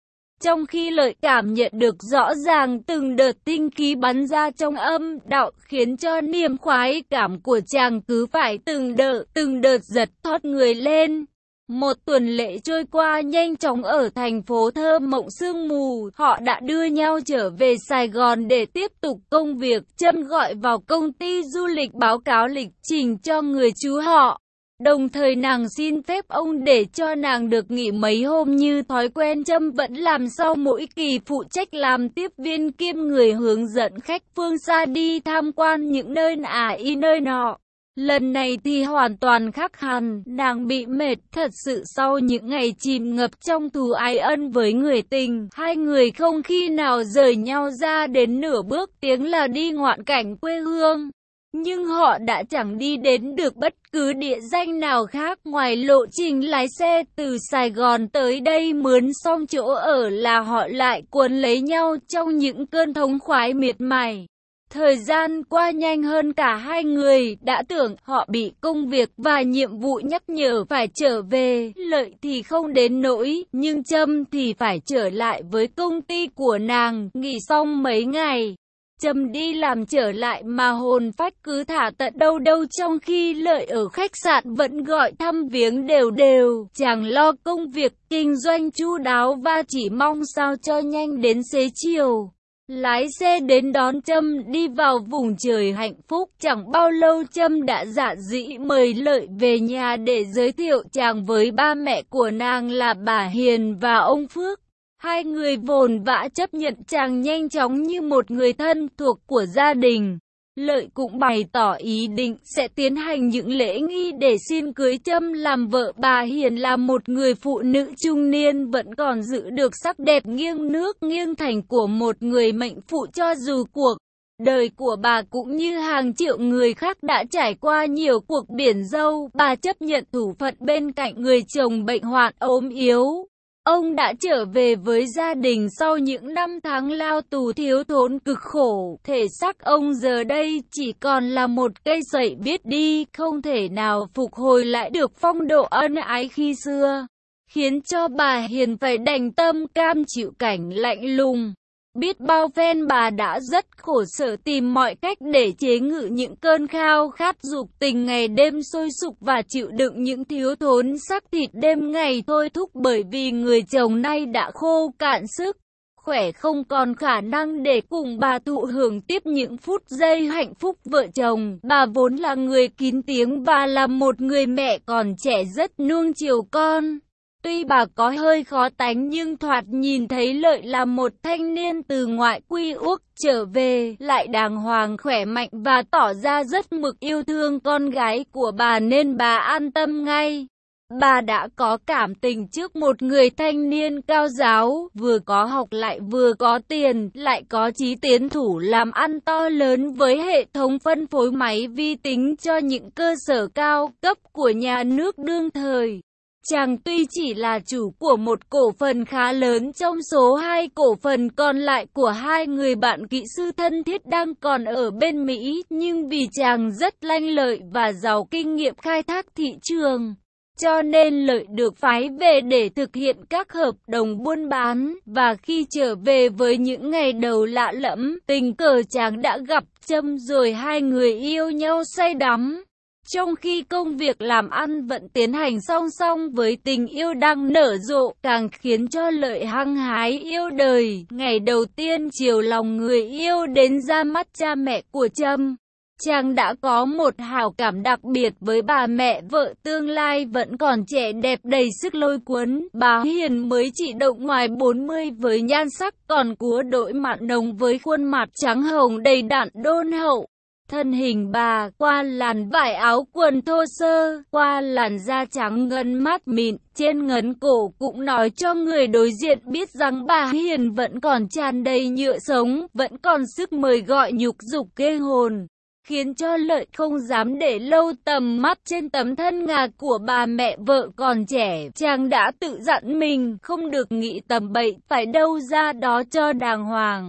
Trong khi Lợi cảm nhận được rõ ràng từng đợt tinh khí bắn ra trong âm đạo, khiến cho niềm khoái cảm của chàng cứ phải từng đợt, từng đợt giật thót người lên. Một tuần lễ trôi qua nhanh chóng ở thành phố thơ mộng sương mù, họ đã đưa nhau trở về Sài Gòn để tiếp tục công việc. Trâm gọi vào công ty du lịch báo cáo lịch trình cho người chú họ. Đồng thời nàng xin phép ông để cho nàng được nghỉ mấy hôm như thói quen Trâm vẫn làm sau mỗi kỳ, phụ trách làm tiếp viên kiêm người hướng dẫn khách phương xa đi tham quan những nơi ả y nơi nọ. Lần này thì hoàn toàn khác hẳn, nàng bị mệt thật sự sau những ngày chìm ngập trong thù ái ân với người tình. Hai người không khi nào rời nhau ra đến nửa bước tiếng là đi ngoạn cảnh quê hương. Nhưng họ đã chẳng đi đến được bất cứ địa danh nào khác ngoài lộ trình lái xe từ Sài Gòn tới đây. Mướn xong chỗ ở là họ lại cuốn lấy nhau trong những cơn thống khoái miệt mài. Thời gian qua nhanh hơn cả hai người đã tưởng, họ bị công việc và nhiệm vụ nhắc nhở phải trở về. Lợi thì không đến nỗi, nhưng Trâm thì phải trở lại với công ty của nàng. Nghỉ xong mấy ngày, Trâm đi làm trở lại mà hồn phách cứ thả tận đâu đâu, trong khi Lợi ở khách sạn vẫn gọi thăm viếng đều đều. Chàng lo công việc kinh doanh chu đáo và chỉ mong sao cho nhanh đến xế chiều. Lái xe đến đón Trâm đi vào vùng trời hạnh phúc. Chẳng bao lâu Trâm đã dạn dĩ mời Lợi về nhà để giới thiệu chàng với ba mẹ của nàng là bà Hiền và ông Phước. Hai người vồn vã chấp nhận chàng nhanh chóng như một người thân thuộc của gia đình. Lợi cũng bày tỏ ý định sẽ tiến hành những lễ nghi để xin cưới Trâm làm vợ. Bà Hiền là một người phụ nữ trung niên vẫn còn giữ được sắc đẹp nghiêng nước nghiêng thành của một người mệnh phụ, cho dù cuộc đời của bà cũng như hàng triệu người khác đã trải qua nhiều cuộc biển dâu. Bà chấp nhận thủ phận bên cạnh người chồng bệnh hoạn ốm yếu. Ông đã trở về với gia đình sau những năm tháng lao tù thiếu thốn cực khổ. Thể xác ông giờ đây chỉ còn là một cây sậy biết đi, không thể nào phục hồi lại được phong độ ân ái khi xưa, khiến cho bà Hiền phải đành tâm cam chịu cảnh lạnh lùng. Biết bao phen bà đã rất khổ sở tìm mọi cách để chế ngự những cơn khao khát dục tình ngày đêm sôi sục và chịu đựng những thiếu thốn xác thịt đêm ngày thôi thúc, bởi vì người chồng nay đã khô cạn sức khỏe, không còn khả năng để cùng bà thụ hưởng tiếp những phút giây hạnh phúc vợ chồng. Bà vốn là người kín tiếng và là một người mẹ còn trẻ rất nuông chiều con. Tuy bà có hơi khó tánh nhưng thoạt nhìn thấy Lợi là một thanh niên từ ngoại quy úc trở về, lại đàng hoàng khỏe mạnh và tỏ ra rất mực yêu thương con gái của bà nên bà an tâm ngay. Bà đã có cảm tình trước một người thanh niên cao giáo, vừa có học lại vừa có tiền, lại có chí tiến thủ làm ăn to lớn với hệ thống phân phối máy vi tính cho những cơ sở cao cấp của nhà nước đương thời. Chàng tuy chỉ là chủ của một cổ phần khá lớn trong số hai cổ phần còn lại của hai người bạn kỹ sư thân thiết đang còn ở bên Mỹ, nhưng vì chàng rất lanh lợi và giàu kinh nghiệm khai thác thị trường, cho nên Lợi được phái về để thực hiện các hợp đồng buôn bán. Và khi trở về với những ngày đầu lạ lẫm, tình cờ chàng đã gặp Trâm rồi hai người yêu nhau say đắm. Trong khi công việc làm ăn vẫn tiến hành song song với tình yêu đang nở rộ, càng khiến cho Lợi hăng hái yêu đời. Ngày đầu tiên chiều lòng người yêu đến ra mắt cha mẹ của Trâm, chàng đã có một hảo cảm đặc biệt với bà mẹ vợ tương lai vẫn còn trẻ đẹp đầy sức lôi cuốn. Bà Hiền mới chỉ động ngoài bốn mươi với nhan sắc còn cúa đội mặn nồng với khuôn mặt trắng hồng đầy đặn đôn hậu. Thân hình bà, qua làn vải áo quần thô sơ, qua làn da trắng ngần mát mịn, trên ngấn cổ cũng nói cho người đối diện biết rằng bà Hiền vẫn còn tràn đầy nhựa sống, vẫn còn sức mời gọi nhục dục ghê hồn, khiến cho Lợi không dám để lâu tầm mắt trên tấm thân ngà của bà mẹ vợ còn trẻ. Chàng đã tự dặn mình không được nghĩ tầm bậy, phải đâu ra đó cho đàng hoàng.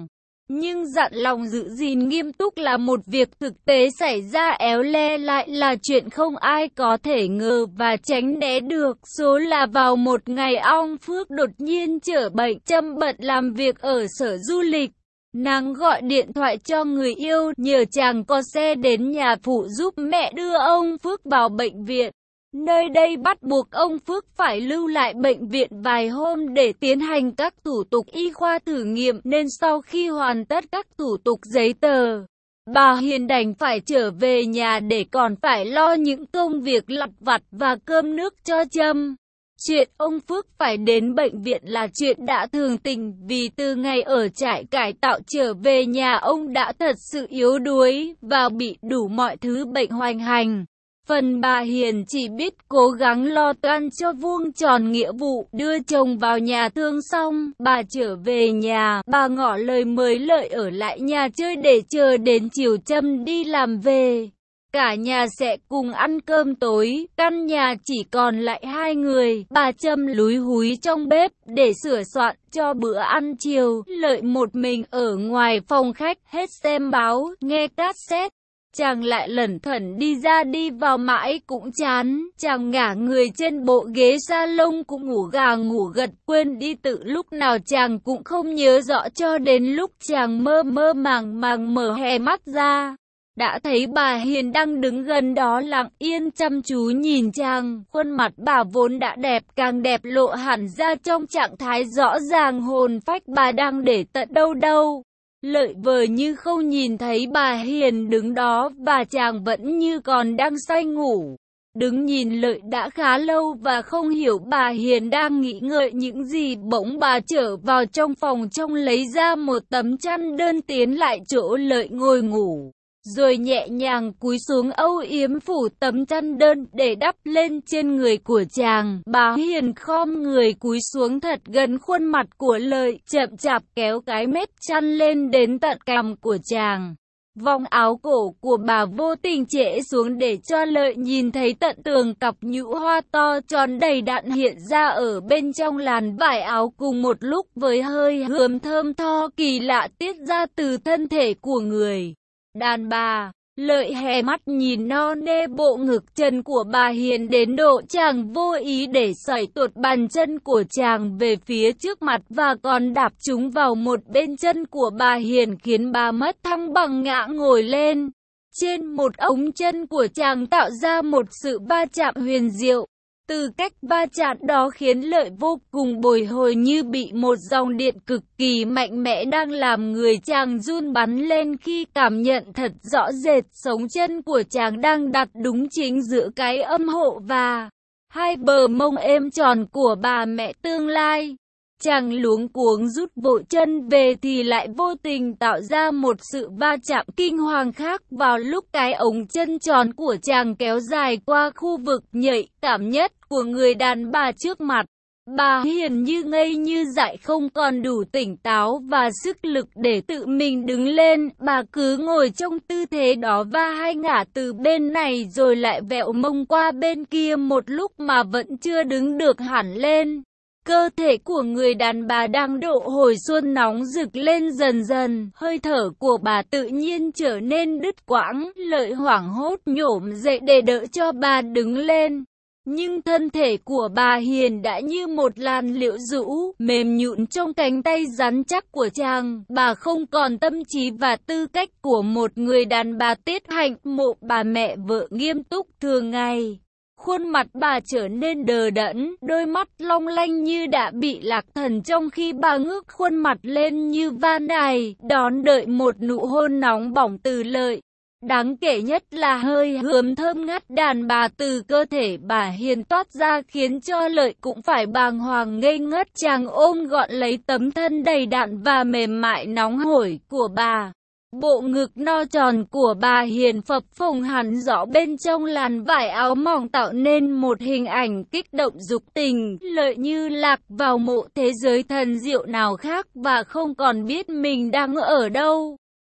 Nhưng dặn lòng giữ gìn nghiêm túc là một việc thực tế xảy ra éo le lại là chuyện không ai có thể ngờ và tránh né được. Số là vào một ngày ông Phước đột nhiên trở bệnh, Trâm bận làm việc ở sở du lịch. Nàng gọi điện thoại cho người yêu, nhờ chàng có xe đến nhà phụ giúp mẹ đưa ông Phước vào bệnh viện. Nơi đây bắt buộc ông Phước phải lưu lại bệnh viện vài hôm để tiến hành các thủ tục y khoa thử nghiệm, nên sau khi hoàn tất các thủ tục giấy tờ, bà Hiền đành phải trở về nhà để còn phải lo những công việc lặt vặt và cơm nước cho Trâm. Chuyện ông Phước phải đến bệnh viện là chuyện đã thường tình, vì từ ngày ở trại cải tạo trở về nhà ông đã thật sự yếu đuối và bị đủ mọi thứ bệnh hoành hành. Phần bà Hiền chỉ biết cố gắng lo toan cho vuông tròn nghĩa vụ, đưa chồng vào nhà thương xong, bà trở về nhà, bà ngỏ lời mời Lợi ở lại nhà chơi để chờ đến chiều Trâm đi làm về. Cả nhà sẽ cùng ăn cơm tối, căn nhà chỉ còn lại hai người, bà Trâm lúi húi trong bếp để sửa soạn cho bữa ăn chiều. Lợi một mình ở ngoài phòng khách, hết xem báo, nghe cassette. Chàng lại lẩn thẩn đi ra đi vào mãi cũng chán, chàng ngả người trên bộ ghế salon cũng ngủ gà ngủ gật, quên đi tự lúc nào chàng cũng không nhớ rõ, cho đến lúc chàng mơ mơ màng màng mở hé mắt ra. Đã thấy bà Hiền đang đứng gần đó lặng yên chăm chú nhìn chàng, khuôn mặt bà vốn đã đẹp càng đẹp lộ hẳn ra trong trạng thái rõ ràng, hồn phách bà đang để tận đâu đâu. Lợi vờ như không nhìn thấy bà Hiền đứng đó và chàng vẫn như còn đang say ngủ. Đứng nhìn Lợi đã khá lâu và không hiểu bà Hiền đang nghĩ ngợi những gì, bỗng bà trở vào trong phòng trong lấy ra một tấm chăn đơn tiến lại chỗ Lợi ngồi ngủ. Rồi nhẹ nhàng cúi xuống âu yếm phủ tấm chăn đơn để đắp lên trên người của chàng. Bà Hiền khom người cúi xuống thật gần khuôn mặt của Lợi, chậm chạp kéo cái mép chăn lên đến tận cằm của chàng. Vòng áo cổ của bà vô tình trễ xuống để cho Lợi nhìn thấy tận tường cặp nhũ hoa to tròn đầy đặn hiện ra ở bên trong làn vải áo, cùng một lúc với hơi hương thơm tho kỳ lạ tiết ra từ thân thể của người đàn bà. Lợi hé mắt nhìn no nê bộ ngực chân của bà Hiền đến độ chàng vô ý để sẩy tuột bàn chân của chàng về phía trước mặt và còn đạp chúng vào một bên chân của bà Hiền, khiến bà mất thăng bằng ngã ngồi lên. Trên một ống chân của chàng tạo ra một sự va chạm huyền diệu. Từ cách va chạm đó khiến Lợi vô cùng bồi hồi, như bị một dòng điện cực kỳ mạnh mẽ đang làm người chàng run bắn lên khi cảm nhận thật rõ rệt sống chân của chàng đang đặt đúng chính giữa cái âm hộ và hai bờ mông êm tròn của bà mẹ tương lai. Chàng luống cuống rút vội chân về thì lại vô tình tạo ra một sự va chạm kinh hoàng khác vào lúc cái ống chân tròn của chàng kéo dài qua khu vực nhạy cảm nhất của người đàn bà trước mặt. Bà Hiền như ngây như dại, không còn đủ tỉnh táo và sức lực để tự mình đứng lên. Bà cứ ngồi trong tư thế đó và hay ngả từ bên này rồi lại vẹo mông qua bên kia một lúc mà vẫn chưa đứng được hẳn lên. Cơ thể của người đàn bà đang độ hồi xuân nóng rực lên dần dần, hơi thở của bà tự nhiên trở nên đứt quãng. Lợi hoảng hốt nhổm dậy để đỡ cho bà đứng lên. Nhưng thân thể của bà Hiền đã như một làn liễu rũ, mềm nhũn trong cánh tay rắn chắc của chàng. Bà không còn tâm trí và tư cách của một người đàn bà tiết hạnh mộ bà mẹ vợ nghiêm túc thường ngày. Khuôn mặt bà trở nên đờ đẫn, đôi mắt long lanh như đã bị lạc thần trong khi bà ngước khuôn mặt lên như van nài, đón đợi một nụ hôn nóng bỏng từ Lợi. Đáng kể nhất là hơi hương thơm ngát đàn bà từ cơ thể bà Hiền toát ra khiến cho Lợi cũng phải bàng hoàng ngây ngất. Chàng ôm gọn lấy tấm thân đầy đặn và mềm mại nóng hổi của bà. Bộ ngực no tròn của bà Hiền phập phồng hẳn rõ bên trong làn vải áo mỏng tạo nên một hình ảnh kích động dục tình. Lợi như lạc vào một thế giới thần diệu nào khác và không còn biết mình đang ở đâu.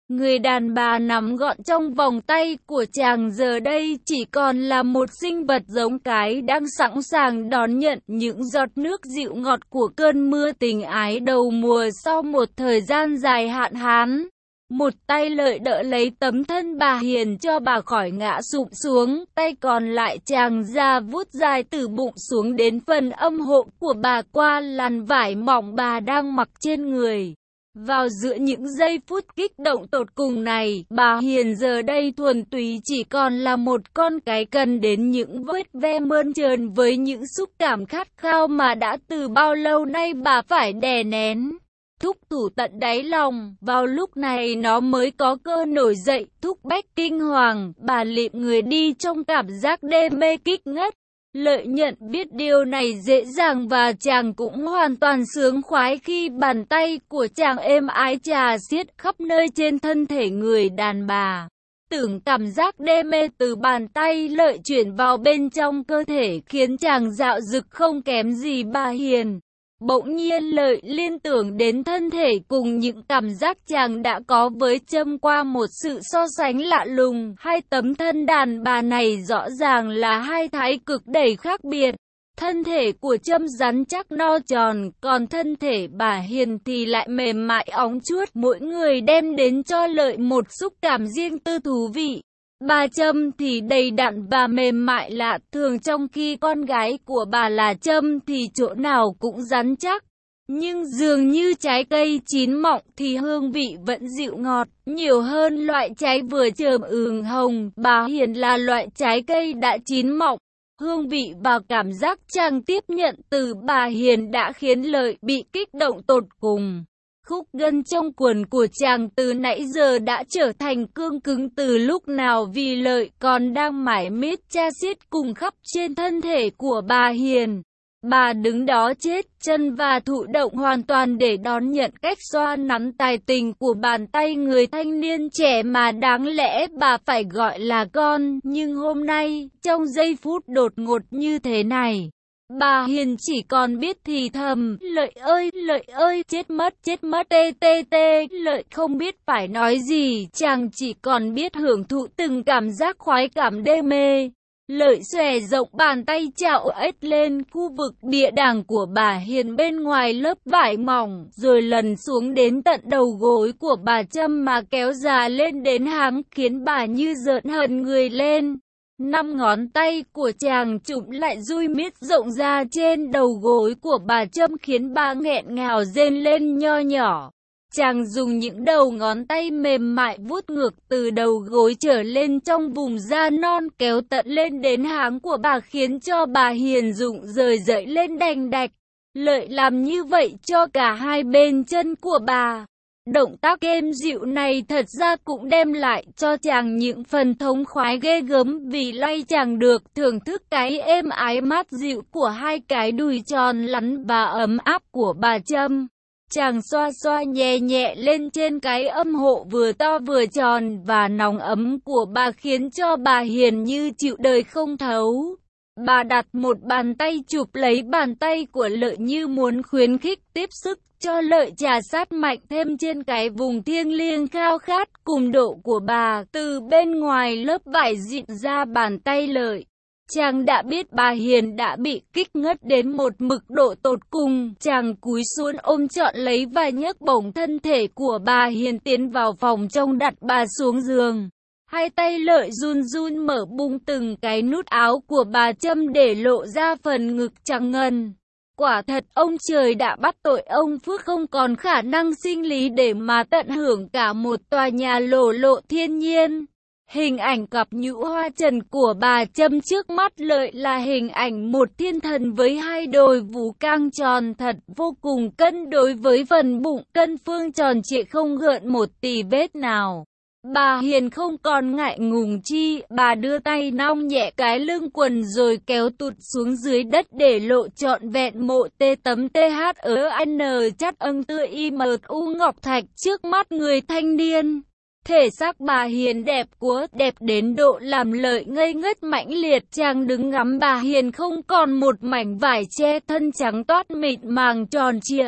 Người đàn bà nắm gọn trong vòng tay của chàng giờ đây chỉ còn là một sinh vật giống cái đang sẵn sàng đón nhận những giọt nước dịu ngọt của cơn mưa tình ái đầu mùa sau một thời gian dài hạn hán. Một tay Lợi đỡ lấy tấm thân bà Hiền cho bà khỏi ngã sụp xuống, tay còn lại chàng ra vuốt dài từ bụng xuống đến phần âm hộ của bà qua làn vải mỏng bà đang mặc trên người. Vào giữa những giây phút kích động tột cùng này, bà Hiền giờ đây thuần túy chỉ còn là một con cái cần đến những vết ve mơn trớn với những xúc cảm khát khao mà đã từ bao lâu nay bà phải đè nén. Thúc thủ tận đáy lòng, vào lúc này nó mới có cơ nổi dậy, thúc bách kinh hoàng, bà lịm người đi trong cảm giác đê mê kích ngất. Lợi nhận biết điều này dễ dàng và chàng cũng hoàn toàn sướng khoái khi bàn tay của chàng êm ái chà xiết khắp nơi trên thân thể người đàn bà. Tưởng cảm giác đê mê từ bàn tay Lợi chuyển vào bên trong cơ thể khiến chàng dạo dực không kém gì bà Hiền. Bỗng nhiên Lợi liên tưởng đến thân thể cùng những cảm giác chàng đã có với Trâm qua một sự so sánh lạ lùng. Hai tấm thân đàn bà này rõ ràng là hai thái cực đầy khác biệt. Thân thể của Trâm rắn chắc no tròn, còn thân thể bà Hiền thì lại mềm mại óng chuốt. Mỗi người đem đến cho Lợi một xúc cảm riêng tư thú vị. Bà Trâm thì đầy đặn và mềm mại lạ thường, trong khi con gái của bà là Trâm thì chỗ nào cũng rắn chắc. Nhưng dường như trái cây chín mọng thì hương vị vẫn dịu ngọt, nhiều hơn loại trái vừa chởm ửng hồng. Bà Hiền là loại trái cây đã chín mọng. Hương vị và cảm giác chàng tiếp nhận từ bà Hiền đã khiến Lợi bị kích động tột cùng. Khúc gân trong quần của chàng từ nãy giờ đã trở thành cương cứng từ lúc nào vì Lợi còn đang mải miết tra xiết cùng khắp trên thân thể của bà Hiền. Bà đứng đó chết chân và thụ động hoàn toàn để đón nhận cách xoa nắn tài tình của bàn tay người thanh niên trẻ mà đáng lẽ bà phải gọi là con. Nhưng hôm nay, trong giây phút đột ngột như thế này, bà Hiền chỉ còn biết thì thầm, Lợi ơi, Lợi ơi, chết mất, chết mất, tê tê tê. Lợi không biết phải nói gì, chàng chỉ còn biết hưởng thụ từng cảm giác khoái cảm đê mê. Lợi xòe rộng bàn tay chạo ếch lên khu vực địa đàng của bà Hiền bên ngoài lớp vải mỏng, rồi lần xuống đến tận đầu gối của bà Trâm mà kéo già lên đến háng, khiến bà như rợn hận người lên. Năm ngón tay của chàng chụm lại dui miết rộng ra trên đầu gối của bà Trâm khiến bà nghẹn ngào rên lên nho nhỏ. Chàng dùng những đầu ngón tay mềm mại vuốt ngược từ đầu gối trở lên trong vùng da non kéo tận lên đến háng của bà khiến cho bà Hiền rụng rời dậy lên đành đạch. Lợi làm như vậy cho cả hai bên chân của bà. Động tác êm dịu này thật ra cũng đem lại cho chàng những phần thống khoái ghê gớm vì lay chàng được thưởng thức cái êm ái mát dịu của hai cái đùi tròn lắn và ấm áp của bà Trâm. Chàng xoa xoa nhẹ nhẹ lên trên cái âm hộ vừa to vừa tròn và nóng ấm của bà khiến cho bà Hiền như chịu đời không thấu. Bà đặt một bàn tay chụp lấy bàn tay của Lợi như muốn khuyến khích tiếp sức cho Lợi trà sát mạnh thêm trên cái vùng thiêng liêng khao khát cùng độ của bà. Từ bên ngoài lớp vải dịn ra bàn tay Lợi, chàng đã biết bà Hiền đã bị kích ngất đến một mực độ tột cùng. Chàng cúi xuống ôm trọn lấy và nhấc bổng thân thể của bà Hiền tiến vào phòng trong, đặt bà xuống giường. Hai tay Lợi run run mở bung từng cái nút áo của bà Trâm để lộ ra phần ngực trắng ngần. Quả thật ông trời đã bắt tội ông Phước không còn khả năng sinh lý để mà tận hưởng cả một tòa nhà lồ lộ thiên nhiên. Hình ảnh cặp nhũ hoa trần của bà Trâm trước mắt Lợi là hình ảnh một thiên thần với hai đồi vú căng tròn thật vô cùng cân đối với phần bụng cân phương tròn trịa không gợn một tì vết nào. Bà Hiền không còn ngại ngùng chi, bà đưa tay nong nhẹ cái lưng quần rồi kéo tụt xuống dưới đất để lộ trọn vẹn mộ tê tấm tê hát ở N chắt âng tươi y mờ u ngọc thạch trước mắt người thanh niên. Thể xác bà Hiền đẹp của đẹp đến độ làm Lợi ngây ngất mãnh liệt. Chàng đứng ngắm bà Hiền không còn một mảnh vải che thân trắng toát mịn màng tròn trịa.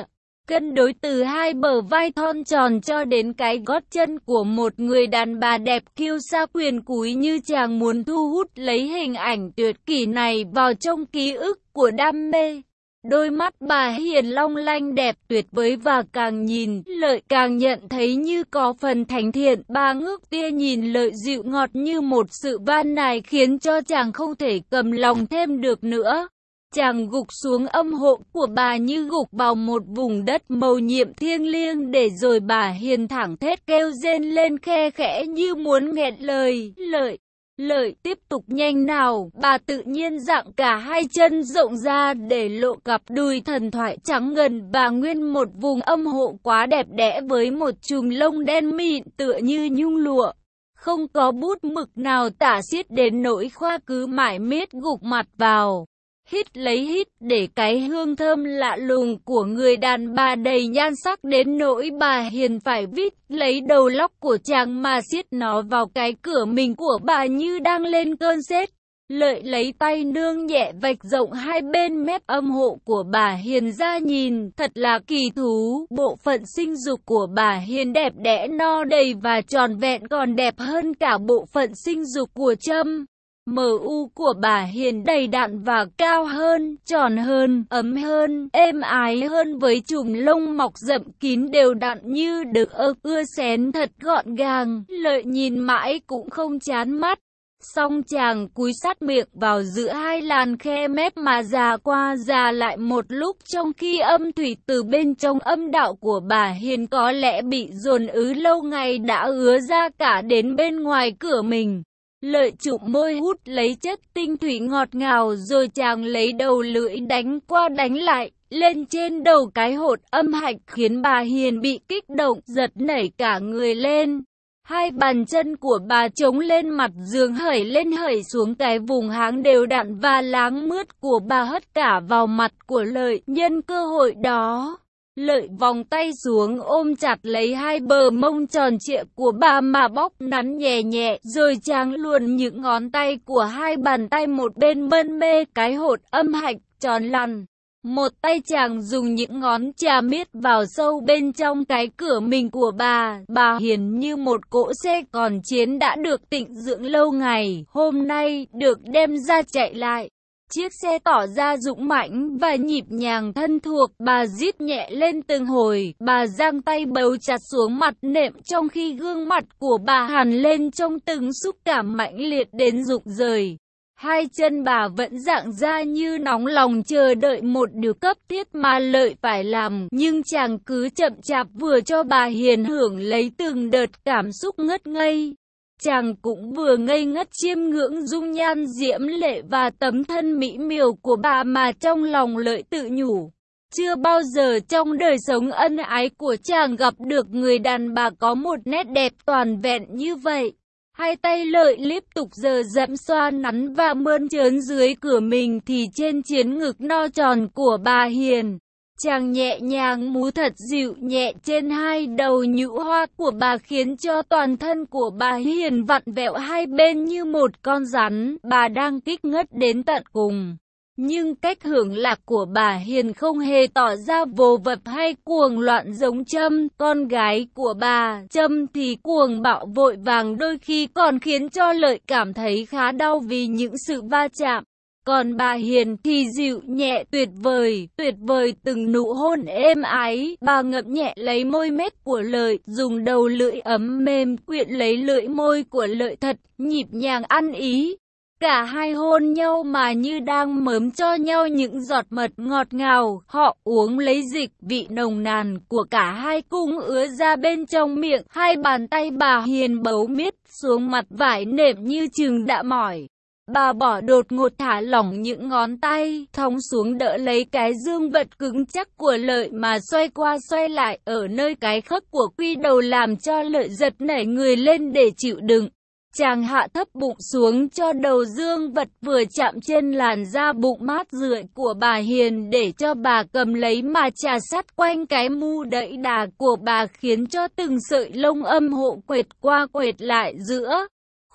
cân đối từ hai bờ vai thon tròn cho đến cái gót chân của một người đàn bà đẹp kiêu sa quyền cúi như chàng muốn thu hút lấy hình ảnh tuyệt kỷ này vào trong ký ức của đam mê. Đôi mắt bà Hiền long lanh đẹp tuyệt vời và càng nhìn, Lợi càng nhận thấy như có phần thánh thiện. Bà ngước tia nhìn Lợi dịu ngọt như một sự van nài khiến cho chàng không thể cầm lòng thêm được nữa. Chàng gục xuống âm hộ của bà như gục vào một vùng đất mầu nhiệm thiêng liêng để rồi bà Hiền thẳng thét kêu rên lên khe khẽ như muốn nghẹn lời. Lợi, Lợi tiếp tục nhanh nào, bà tự nhiên dặng cả hai chân rộng ra để lộ cặp đùi thần thoại trắng ngần và nguyên một vùng âm hộ quá đẹp đẽ với một chùm lông đen mịn tựa như nhung lụa. Không có bút mực nào tả xiết đến nỗi Khoa cứ mải miết gục mặt vào. Hít lấy hít để cái hương thơm lạ lùng của người đàn bà đầy nhan sắc đến nỗi bà Hiền phải vít lấy đầu lóc của chàng mà siết nó vào cái cửa mình của bà như đang lên cơn sét. Lợi lấy tay nương nhẹ vạch rộng hai bên mép âm hộ của bà Hiền ra nhìn, thật là kỳ thú. Bộ phận sinh dục của bà Hiền đẹp đẽ no đầy và tròn vẹn còn đẹp hơn cả bộ phận sinh dục của Trâm. Mờ u của bà Hiền đầy đặn và cao hơn, tròn hơn, ấm hơn, êm ái hơn với chùm lông mọc rậm kín đều đặn như được ơ ưa xén thật gọn gàng. Lợi nhìn mãi cũng không chán mắt. Song chàng cúi sát miệng vào giữa hai làn khe mép mà già qua già lại một lúc, trong khi âm thủy từ bên trong âm đạo của bà Hiền có lẽ bị dồn ứ lâu ngày đã ứa ra cả đến bên ngoài cửa mình. Lợi chụm môi hút lấy chất tinh thủy ngọt ngào rồi chàng lấy đầu lưỡi đánh qua đánh lại lên trên đầu cái hột âm hạch khiến bà Hiền bị kích động giật nảy cả người lên. Hai bàn chân của bà chống lên mặt giường hởi lên hởi xuống, cái vùng háng đều đặn và láng mướt của bà hất cả vào mặt của Lợi. Nhân cơ hội đó, Lợi vòng tay xuống ôm chặt lấy hai bờ mông tròn trịa của bà mà bóp nắn nhẹ nhẹ, rồi chàng luồn những ngón tay của hai bàn tay một bên mân mê cái hột âm hạch tròn lằn. Một tay chàng dùng những ngón chà miết vào sâu bên trong cái cửa mình của bà. Bà Hiền như một cỗ xe còn chiến đã được tịnh dưỡng lâu ngày, hôm nay được đem ra chạy lại. Chiếc xe tỏ ra dũng mãnh và nhịp nhàng thân thuộc, bà rít nhẹ lên từng hồi, bà giang tay bấu chặt xuống mặt nệm trong khi gương mặt của bà hằn lên trong từng xúc cảm mãnh liệt đến rụng rời. Hai chân bà vẫn dạng ra như nóng lòng chờ đợi một điều cấp thiết mà Lợi phải làm, nhưng chàng cứ chậm chạp vừa cho bà Hiền hưởng lấy từng đợt cảm xúc ngất ngây. Chàng cũng vừa ngây ngất chiêm ngưỡng dung nhan diễm lệ và tấm thân mỹ miều của bà mà trong lòng Lợi tự nhủ. Chưa bao giờ trong đời sống ân ái của chàng gặp được người đàn bà có một nét đẹp toàn vẹn như vậy. Hai tay Lợi liên tục giờ dẫm xoa nắn và mơn trớn dưới cửa mình thì trên chiến ngực no tròn của bà Hiền. Chàng nhẹ nhàng múa thật dịu nhẹ trên hai đầu nhũ hoa của bà khiến cho toàn thân của bà Hiền vặn vẹo hai bên như một con rắn. Bà đang kích ngất đến tận cùng. Nhưng cách hưởng lạc của bà Hiền không hề tỏ ra vồ vập hay cuồng loạn giống Trâm. Con gái của bà Trâm thì cuồng bạo vội vàng, đôi khi còn khiến cho Lợi cảm thấy khá đau vì những sự va chạm. Còn bà Hiền thì dịu nhẹ tuyệt vời, tuyệt vời từng nụ hôn êm ái. Bà ngậm nhẹ lấy môi mép của Lợi, dùng đầu lưỡi ấm mềm quyện lấy lưỡi môi của Lợi thật nhịp nhàng ăn ý. Cả hai hôn nhau mà như đang mớm cho nhau những giọt mật ngọt ngào. Họ uống lấy dịch vị nồng nàn của cả hai cung ứa ra bên trong miệng. Hai bàn tay bà Hiền bấu miết xuống mặt vải nệm như chừng đã mỏi. Bà bỏ đột ngột thả lỏng những ngón tay, thong xuống đỡ lấy cái dương vật cứng chắc của Lợi mà xoay qua xoay lại ở nơi cái khớp của quy đầu làm cho Lợi giật nảy người lên để chịu đựng. Chàng hạ thấp bụng xuống cho đầu dương vật vừa chạm trên làn da bụng mát rượi của bà Hiền để cho bà cầm lấy mà chà sát quanh cái mu đẫy đà của bà khiến cho từng sợi lông âm hộ quệt qua quệt lại giữa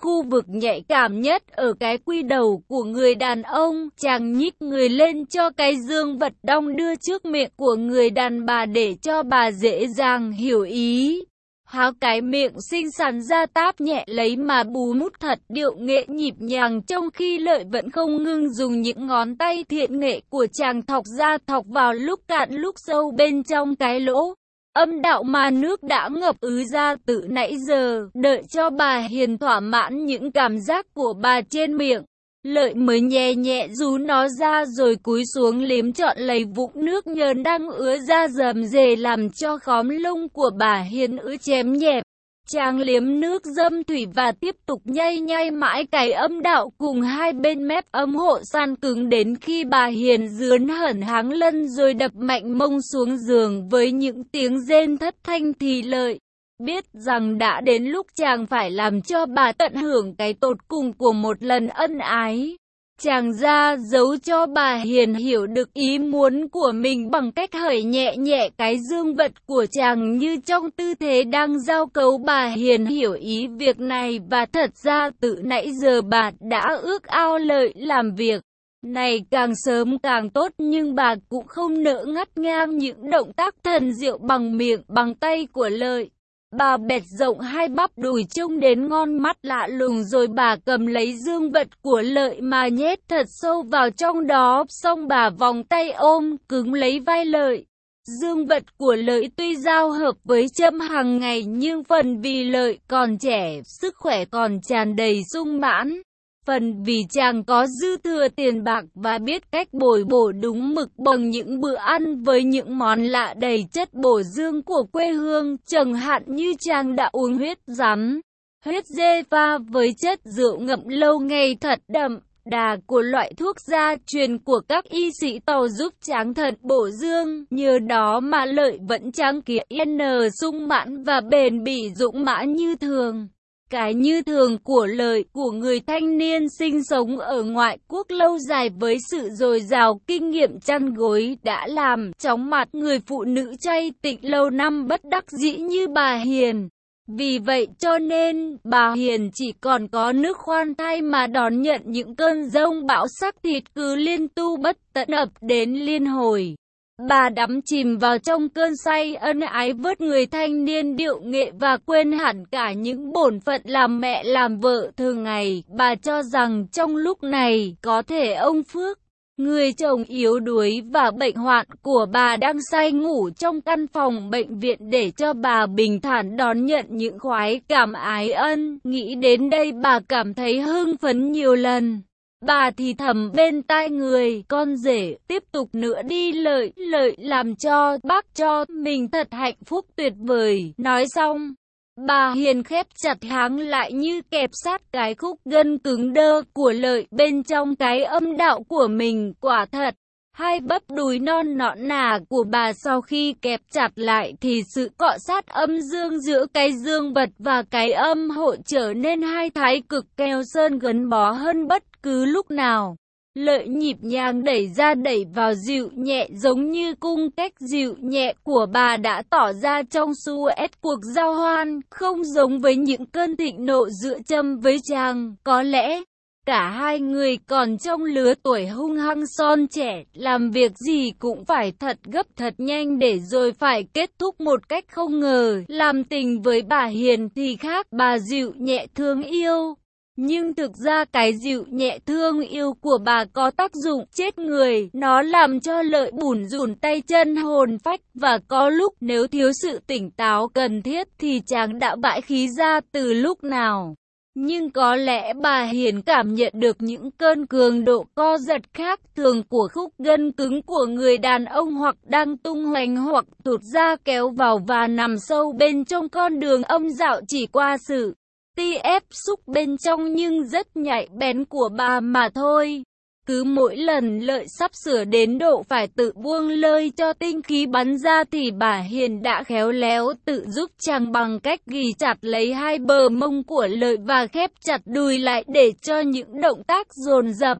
khu vực nhạy cảm nhất ở cái quy đầu của người đàn ông. Chàng nhích người lên cho cái dương vật đong đưa trước miệng của người đàn bà để cho bà dễ dàng hiểu ý. Há cái miệng xinh xắn ra táp nhẹ lấy mà bú mút thật điệu nghệ nhịp nhàng, trong khi Lợi vẫn không ngưng dùng những ngón tay thiện nghệ của chàng thọc ra thọc vào lúc cạn lúc sâu bên trong cái lỗ âm đạo mà nước đã ngập ứ ra từ nãy giờ, đợi cho bà Hiền thỏa mãn những cảm giác của bà trên miệng. Lợi mới nhẹ nhẹ rú nó ra rồi cúi xuống liếm trọn lấy vũng nước nhờn đang ứa ra rầm rề làm cho khóm lông của bà Hiền ứ chém nhẹp. Chàng liếm nước dâm thủy và tiếp tục nhay nhay mãi cái âm đạo cùng hai bên mép ấm hộ san cứng đến khi bà Hiền dướn hởn háng lân rồi đập mạnh mông xuống giường với những tiếng rên thất thanh thì Lợi biết rằng đã đến lúc chàng phải làm cho bà tận hưởng cái tột cùng của một lần ân ái. Chàng ra giấu cho bà Hiền hiểu được ý muốn của mình bằng cách hởi nhẹ nhẹ cái dương vật của chàng như trong tư thế đang giao cấu. Bà Hiền hiểu ý việc này và thật ra từ nãy giờ bà đã ước ao Lợi làm việc này càng sớm càng tốt, nhưng bà cũng không nỡ ngắt ngang những động tác thần diệu bằng miệng bằng tay của Lợi. Bà bẹt rộng hai bắp đùi trông đến ngon mắt lạ lùng rồi bà cầm lấy dương vật của Lợi mà nhét thật sâu vào trong đó, xong bà vòng tay ôm cứng lấy vai Lợi. Dương vật của Lợi tuy giao hợp với Trâm hàng ngày nhưng phần vì Lợi còn trẻ, sức khỏe còn tràn đầy sung mãn, phần vì chàng có dư thừa tiền bạc và biết cách bồi bổ đúng mực bằng những bữa ăn với những món lạ đầy chất bổ dưỡng của quê hương, chẳng hạn như chàng đã uống huyết rắn, huyết dê pha với chất rượu ngậm lâu ngày thật đậm đà của loại thuốc gia truyền của các y sĩ Tàu giúp chàng thật bổ dương, nhờ đó mà Lợi vẫn trắng kia yên sung mãn và bền bỉ dũng mãn như thường. Cái như thường của Lợi của người thanh niên sinh sống ở ngoại quốc lâu dài với sự dồi dào kinh nghiệm chăn gối đã làm chóng mặt người phụ nữ chay tịnh lâu năm bất đắc dĩ như bà Hiền. Vì vậy cho nên bà Hiền chỉ còn có nước khoan thai mà đón nhận những cơn giông bão sắc thịt cứ liên tu bất tận ập đến liên hồi. Bà đắm chìm vào trong cơn say ân ái vớt người thanh niên điệu nghệ và quên hẳn cả những bổn phận làm mẹ làm vợ thường ngày. Bà cho rằng trong lúc này có thể ông Phước, người chồng yếu đuối và bệnh hoạn của bà đang say ngủ trong căn phòng bệnh viện để cho bà bình thản đón nhận những khoái cảm ái ân. Nghĩ đến đây bà cảm thấy hưng phấn nhiều lần. Bà thì thầm bên tai người, con rể, tiếp tục nữa đi Lợi, Lợi làm cho bác cho mình thật hạnh phúc tuyệt vời. Nói xong, bà Hiền khép chặt háng lại như kẹp sát cái khúc gân cứng đơ của Lợi bên trong cái âm đạo của mình. Quả thật, hai bắp đùi non nõn nà của bà sau khi kẹp chặt lại thì sự cọ sát âm dương giữa cái dương vật và cái âm hộ trở nên hai thái cực keo sơn gắn bó hơn bất cứ lúc nào. Lợi nhịp nhàng đẩy ra đẩy vào dịu nhẹ giống như cung cách dịu nhẹ của bà đã tỏ ra trong Suez cuộc giao hoan, không giống với những cơn thịnh nộ giữa Trâm với chàng. Có lẽ cả hai người còn trong lứa tuổi hung hăng son trẻ, làm việc gì cũng phải thật gấp thật nhanh để rồi phải kết thúc một cách không ngờ. Làm tình với bà Hiền thì khác, bà dịu nhẹ thương yêu. Nhưng thực ra cái dịu nhẹ thương yêu của bà có tác dụng chết người, nó làm cho Lợi bủn rủn tay chân hồn phách và có lúc nếu thiếu sự tỉnh táo cần thiết thì chàng đã bãi khí ra từ lúc nào. Nhưng có lẽ bà Hiền cảm nhận được những cơn cường độ co giật khác thường của khúc gân cứng của người đàn ông hoặc đang tung hoành hoặc thụt ra kéo vào và nằm sâu bên trong con đường âm đạo chỉ qua sự ti ép xúc bên trong nhưng rất nhạy bén của bà mà thôi. Cứ mỗi lần Lợi sắp sửa đến độ phải tự buông lơi cho tinh khí bắn ra thì bà Hiền đã khéo léo tự giúp chàng bằng cách ghì chặt lấy hai bờ mông của Lợi và khép chặt đùi lại để cho những động tác dồn dập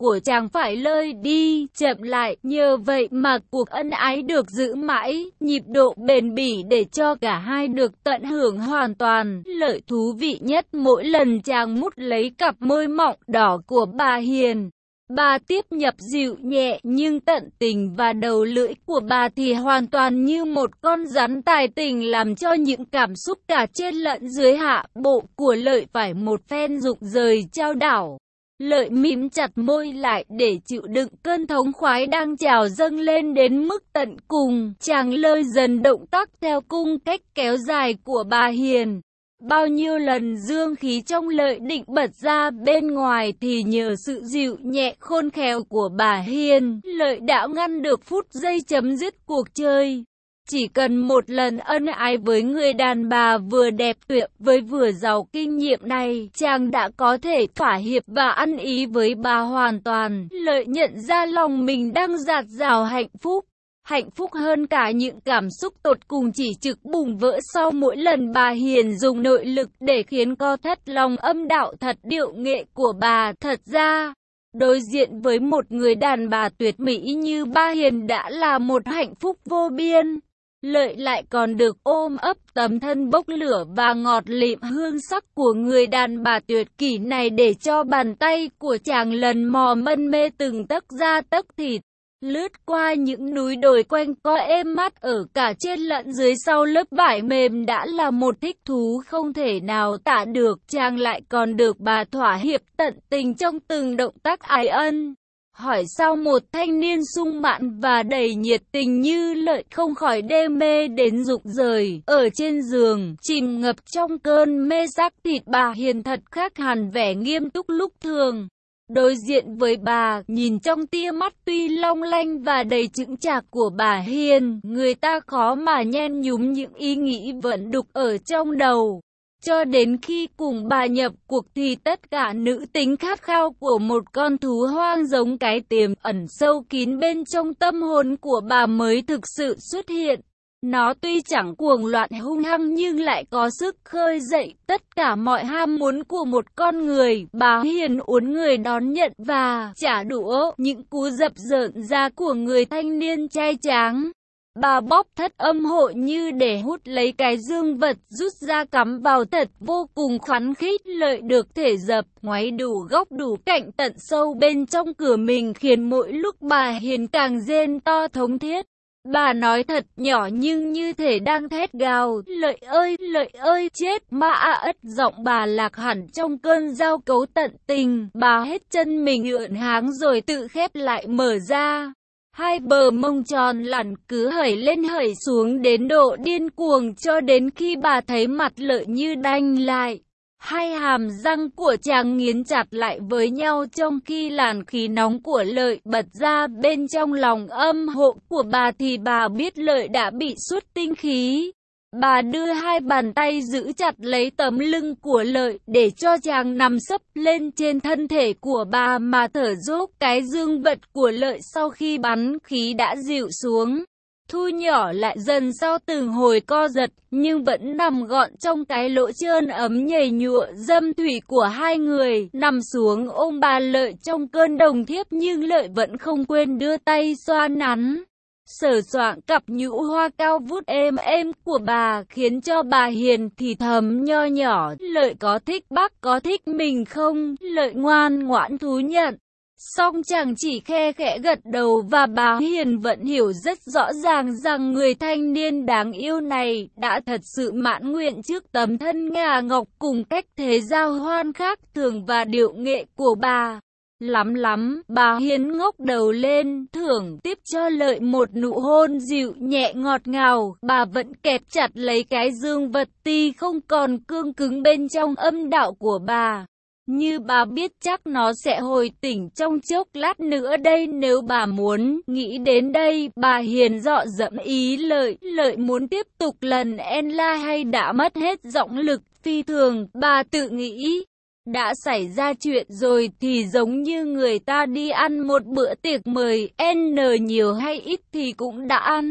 của chàng phải lơi đi, chậm lại, nhờ vậy mà cuộc ân ái được giữ mãi, nhịp độ bền bỉ để cho cả hai được tận hưởng hoàn toàn. Lợi thú vị nhất mỗi lần chàng mút lấy cặp môi mọng đỏ của bà Hiền. Bà tiếp nhập dịu nhẹ nhưng tận tình và đầu lưỡi của bà thì hoàn toàn như một con rắn tài tình làm cho những cảm xúc cả trên lẫn dưới hạ bộ của Lợi phải một phen rụng rời trao đảo. Lợi mím chặt môi lại để chịu đựng cơn thống khoái đang trào dâng lên đến mức tận cùng. Chàng lơi dần động tác theo cung cách kéo dài của bà Hiền. Bao nhiêu lần dương khí trong Lợi định bật ra bên ngoài thì nhờ sự dịu nhẹ khôn khéo của bà Hiền, Lợi đã ngăn được phút giây chấm dứt cuộc chơi. Chỉ cần một lần ân ái với người đàn bà vừa đẹp tuyệt với vừa giàu kinh nghiệm này, chàng đã có thể thỏa hiệp và ăn ý với bà hoàn toàn. Lợi nhận ra lòng mình đang dạt dào hạnh phúc. Hạnh phúc hơn cả những cảm xúc tột cùng chỉ trực bùng vỡ sau mỗi lần bà Hiền dùng nội lực để khiến co thắt lòng âm đạo thật điệu nghệ của bà. Thật ra, đối diện với một người đàn bà tuyệt mỹ như bà Hiền đã là một hạnh phúc vô biên. Lợi lại còn được ôm ấp tấm thân bốc lửa và ngọt lịm hương sắc của người đàn bà tuyệt kỷ này để cho bàn tay của chàng lần mò mân mê từng tấc da tấc thịt. Lướt qua những núi đồi quanh co êm mát ở cả trên lẫn dưới sau lớp vải mềm đã là một thích thú không thể nào tả được. Chàng lại còn được bà thỏa hiệp tận tình trong từng động tác ái ân. Hỏi sao một thanh niên sung mãn và đầy nhiệt tình như Lợi không khỏi đê mê đến rụng rời. Ở trên giường, chìm ngập trong cơn mê sắc thịt bà Hiền thật khác hẳn vẻ nghiêm túc lúc thường. Đối diện với bà, nhìn trong tia mắt tuy long lanh và đầy chững chạc của bà Hiền, người ta khó mà nhen nhúm những ý nghĩ vẫn đục ở trong đầu. Cho đến khi cùng bà nhập cuộc thì tất cả nữ tính khát khao của một con thú hoang giống cái tiềm ẩn sâu kín bên trong tâm hồn của bà mới thực sự xuất hiện. Nó tuy chẳng cuồng loạn hung hăng nhưng lại có sức khơi dậy tất cả mọi ham muốn của một con người. Bà Hiền uốn người đón nhận và trả đũa những cú dập dởn ra của người thanh niên trai tráng. Bà bóp thất âm hộ như để hút lấy cái dương vật rút ra cắm vào thật vô cùng khoắn khít. Lợi được thể dập, ngoáy đủ góc đủ cạnh tận sâu bên trong cửa mình khiến mỗi lúc bà Hiền càng rên to thống thiết. Bà nói thật nhỏ nhưng như thể đang thét gào, Lợi ơi, Lợi ơi, chết ma a ất. Giọng bà lạc hẳn trong cơn giao cấu tận tình. Bà hết chân mình ưỡn háng rồi tự khép lại mở ra. Hai bờ mông tròn lẳn cứ hẩy lên hẩy xuống đến độ điên cuồng cho đến khi bà thấy mặt Lợi như đanh lại. Hai hàm răng của chàng nghiến chặt lại với nhau trong khi làn khí nóng của Lợi bật ra bên trong lòng âm hộ của bà thì bà biết Lợi đã bị xuất tinh khí. Bà đưa hai bàn tay giữ chặt lấy tấm lưng của Lợi để cho chàng nằm sấp lên trên thân thể của bà mà thở dốc. Cái dương vật của Lợi sau khi bắn khí đã dịu xuống, thu nhỏ lại dần sau từng hồi co giật, nhưng vẫn nằm gọn trong cái lỗ trơn ấm nhầy nhụa dâm thủy của hai người. Nằm xuống ôm bà Lợi trong cơn đồng thiếp nhưng Lợi vẫn không quên đưa tay xoa nắn, sờ soạng cặp nhũ hoa cao vút êm êm của bà, khiến cho bà Hiền thì thầm nho nhỏ, Lợi có thích bác có thích mình không? Lợi ngoan ngoãn thú nhận. Song chàng chỉ khe khẽ gật đầu và bà Hiền vẫn hiểu rất rõ ràng rằng người thanh niên đáng yêu này đã thật sự mãn nguyện trước tấm thân ngà ngọc cùng cách thế giao hoan khác thường và điệu nghệ của bà. Lắm lắm, bà Hiền ngóc đầu lên, thưởng tiếp cho Lợi một nụ hôn dịu nhẹ ngọt ngào. Bà vẫn kẹp chặt lấy cái dương vật ti không còn cương cứng bên trong âm đạo của bà. Như bà biết chắc nó sẽ hồi tỉnh trong chốc lát nữa đây nếu bà muốn. Nghĩ đến đây, bà Hiền dọ dẫm ý Lợi. Lợi muốn tiếp tục lần en la hay đã mất hết giọng lực phi thường. Bà tự nghĩ, đã xảy ra chuyện rồi thì giống như người ta đi ăn một bữa tiệc mời, N nhiều hay ít thì cũng đã ăn.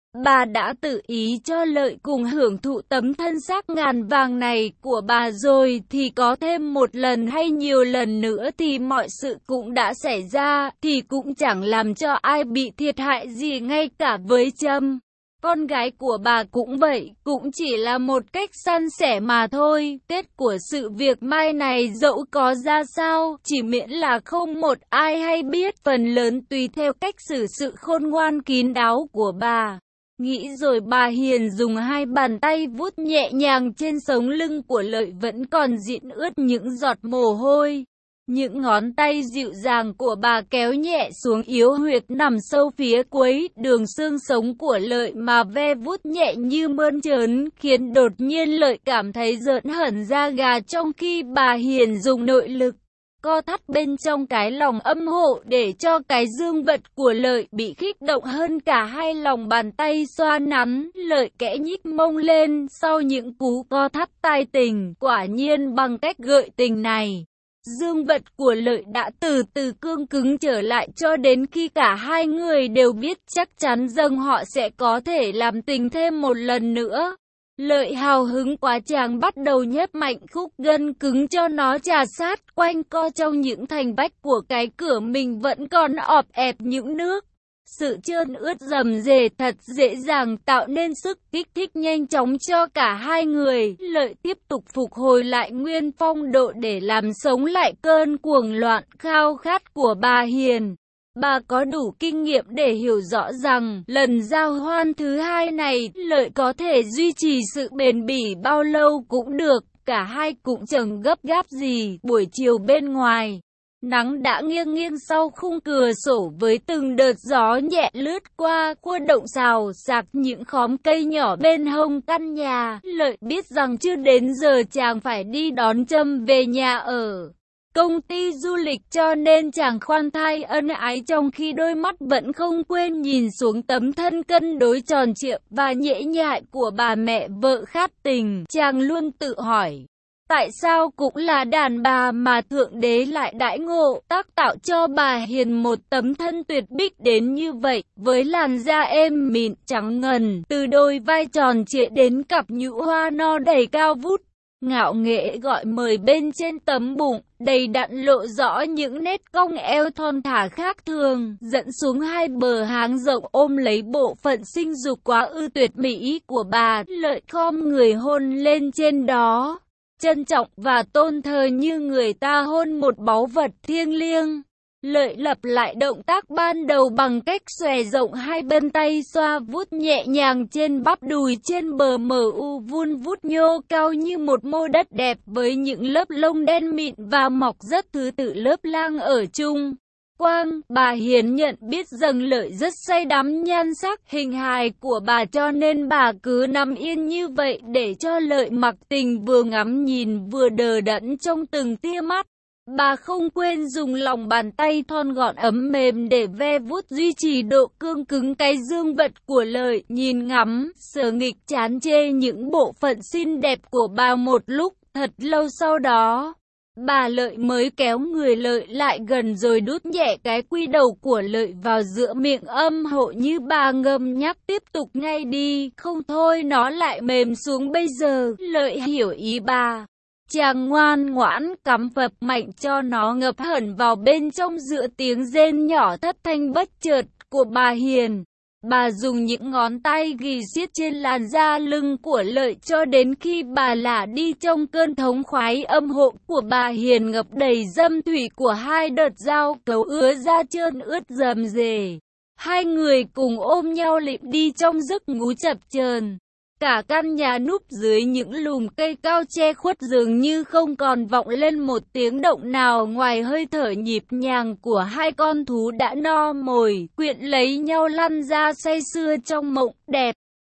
Bà đã tự ý cho Lợi cùng hưởng thụ tấm thân xác ngàn vàng này của bà rồi thì có thêm một lần hay nhiều lần nữa thì mọi sự cũng đã xảy ra, thì cũng chẳng làm cho ai bị thiệt hại gì, ngay cả với Trâm. Con gái của bà cũng vậy, cũng chỉ là một cách san sẻ mà thôi. Kết của sự việc mai này dẫu có ra sao, chỉ miễn là không một ai hay biết, phần lớn tùy theo cách xử sự khôn ngoan kín đáo của bà. Nghĩ rồi bà Hiền dùng hai bàn tay vuốt nhẹ nhàng trên sống lưng của Lợi vẫn còn dịn ướt những giọt mồ hôi. Những ngón tay dịu dàng của bà kéo nhẹ xuống yếu huyệt nằm sâu phía cuối đường xương sống của Lợi mà ve vuốt nhẹ như mơn trớn, khiến đột nhiên Lợi cảm thấy rợn hẳn da gà, trong khi bà Hiền dùng nội lực co thắt bên trong cái lòng âm hộ để cho cái dương vật của Lợi bị kích động hơn cả hai lòng bàn tay xoa nắn. Lợi kẽ nhích mông lên sau những cú co thắt tai tình, quả nhiên bằng cách gợi tình này, dương vật của Lợi đã từ từ cương cứng trở lại, cho đến khi cả hai người đều biết chắc chắn rằng họ sẽ có thể làm tình thêm một lần nữa. Lợi hào hứng quá, chàng bắt đầu nhấp mạnh khúc gân cứng cho nó chà sát quanh co trong những thành vách của cái cửa mình vẫn còn ọp ẹp những nước. Sự trơn ướt rầm rề thật dễ dàng tạo nên sức kích thích nhanh chóng cho cả hai người. Lợi tiếp tục phục hồi lại nguyên phong độ để làm sống lại cơn cuồng loạn khao khát của bà Hiền. Bà có đủ kinh nghiệm để hiểu rõ rằng lần giao hoan thứ hai này Lợi có thể duy trì sự bền bỉ bao lâu cũng được. Cả hai cũng chẳng gấp gáp gì. Buổi chiều bên ngoài, nắng đã nghiêng nghiêng sau khung cửa sổ, với từng đợt gió nhẹ lướt qua khuôn động xào xạc những khóm cây nhỏ bên hông căn nhà. Lợi biết rằng chưa đến giờ chàng phải đi đón Trâm về nhà ở công ty du lịch, cho nên chàng khoan thai ân ái, trong khi đôi mắt vẫn không quên nhìn xuống tấm thân cân đối tròn trịa và nhễ nhại của bà mẹ vợ khát tình. Chàng luôn tự hỏi, tại sao cũng là đàn bà mà Thượng Đế lại đãi ngộ tác tạo cho bà Hiền một tấm thân tuyệt bích đến như vậy, với làn da êm mịn trắng ngần, từ đôi vai tròn trịa đến cặp nhũ hoa no đầy cao vút, ngạo nghễ gọi mời bên trên tấm bụng đầy đặn lộ rõ những nét cong eo thon thả khác thường, dẫn xuống hai bờ háng rộng ôm lấy bộ phận sinh dục quá ư tuyệt mỹ của bà. Lợi khom người hôn lên trên đó, trân trọng và tôn thờ như người ta hôn một báu vật thiêng liêng. Lợi lặp lại động tác ban đầu bằng cách xòe rộng hai bên tay xoa vuốt nhẹ nhàng trên bắp đùi, trên bờ mờ u vun vút nhô cao như một mô đất đẹp với những lớp lông đen mịn và mọc rất thứ tự lớp lang ở chung quang. Bà Hiền nhận biết rằng Lợi rất say đắm nhan sắc hình hài của bà, cho nên bà cứ nằm yên như vậy để cho Lợi mặc tình vừa ngắm nhìn vừa đờ đẫn trong từng tia mắt. Bà không quên dùng lòng bàn tay thon gọn ấm mềm để ve vuốt duy trì độ cương cứng cái dương vật của Lợi, nhìn ngắm, sờ nghịch chán chê những bộ phận xinh đẹp của bà một lúc. Thật lâu sau đó, bà Lợi mới kéo người Lợi lại gần rồi đút nhẹ cái quy đầu của Lợi vào giữa miệng âm hộ như bà ngâm nhắc tiếp tục ngay đi, không thôi nó lại mềm xuống bây giờ. Lợi hiểu ý bà. Chàng ngoan ngoãn cắm phập mạnh cho nó ngập hẳn vào bên trong giữa tiếng rên nhỏ thất thanh bất chợt của bà Hiền. Bà dùng những ngón tay ghì siết trên làn da lưng của Lợi cho đến khi bà lả đi trong cơn thống khoái. Âm hộ của bà Hiền ngập đầy dâm thủy của hai đợt giao cấu ứa ra trơn ướt rầm rề. Hai người cùng ôm nhau lịm đi trong giấc ngủ chập chờn. Cả căn nhà núp dưới những lùm cây cao che khuất dường như không còn vọng lên một tiếng động nào ngoài hơi thở nhịp nhàng của hai con thú đã no mồi, quyện lấy nhau lăn ra say sưa trong mộng đẹp.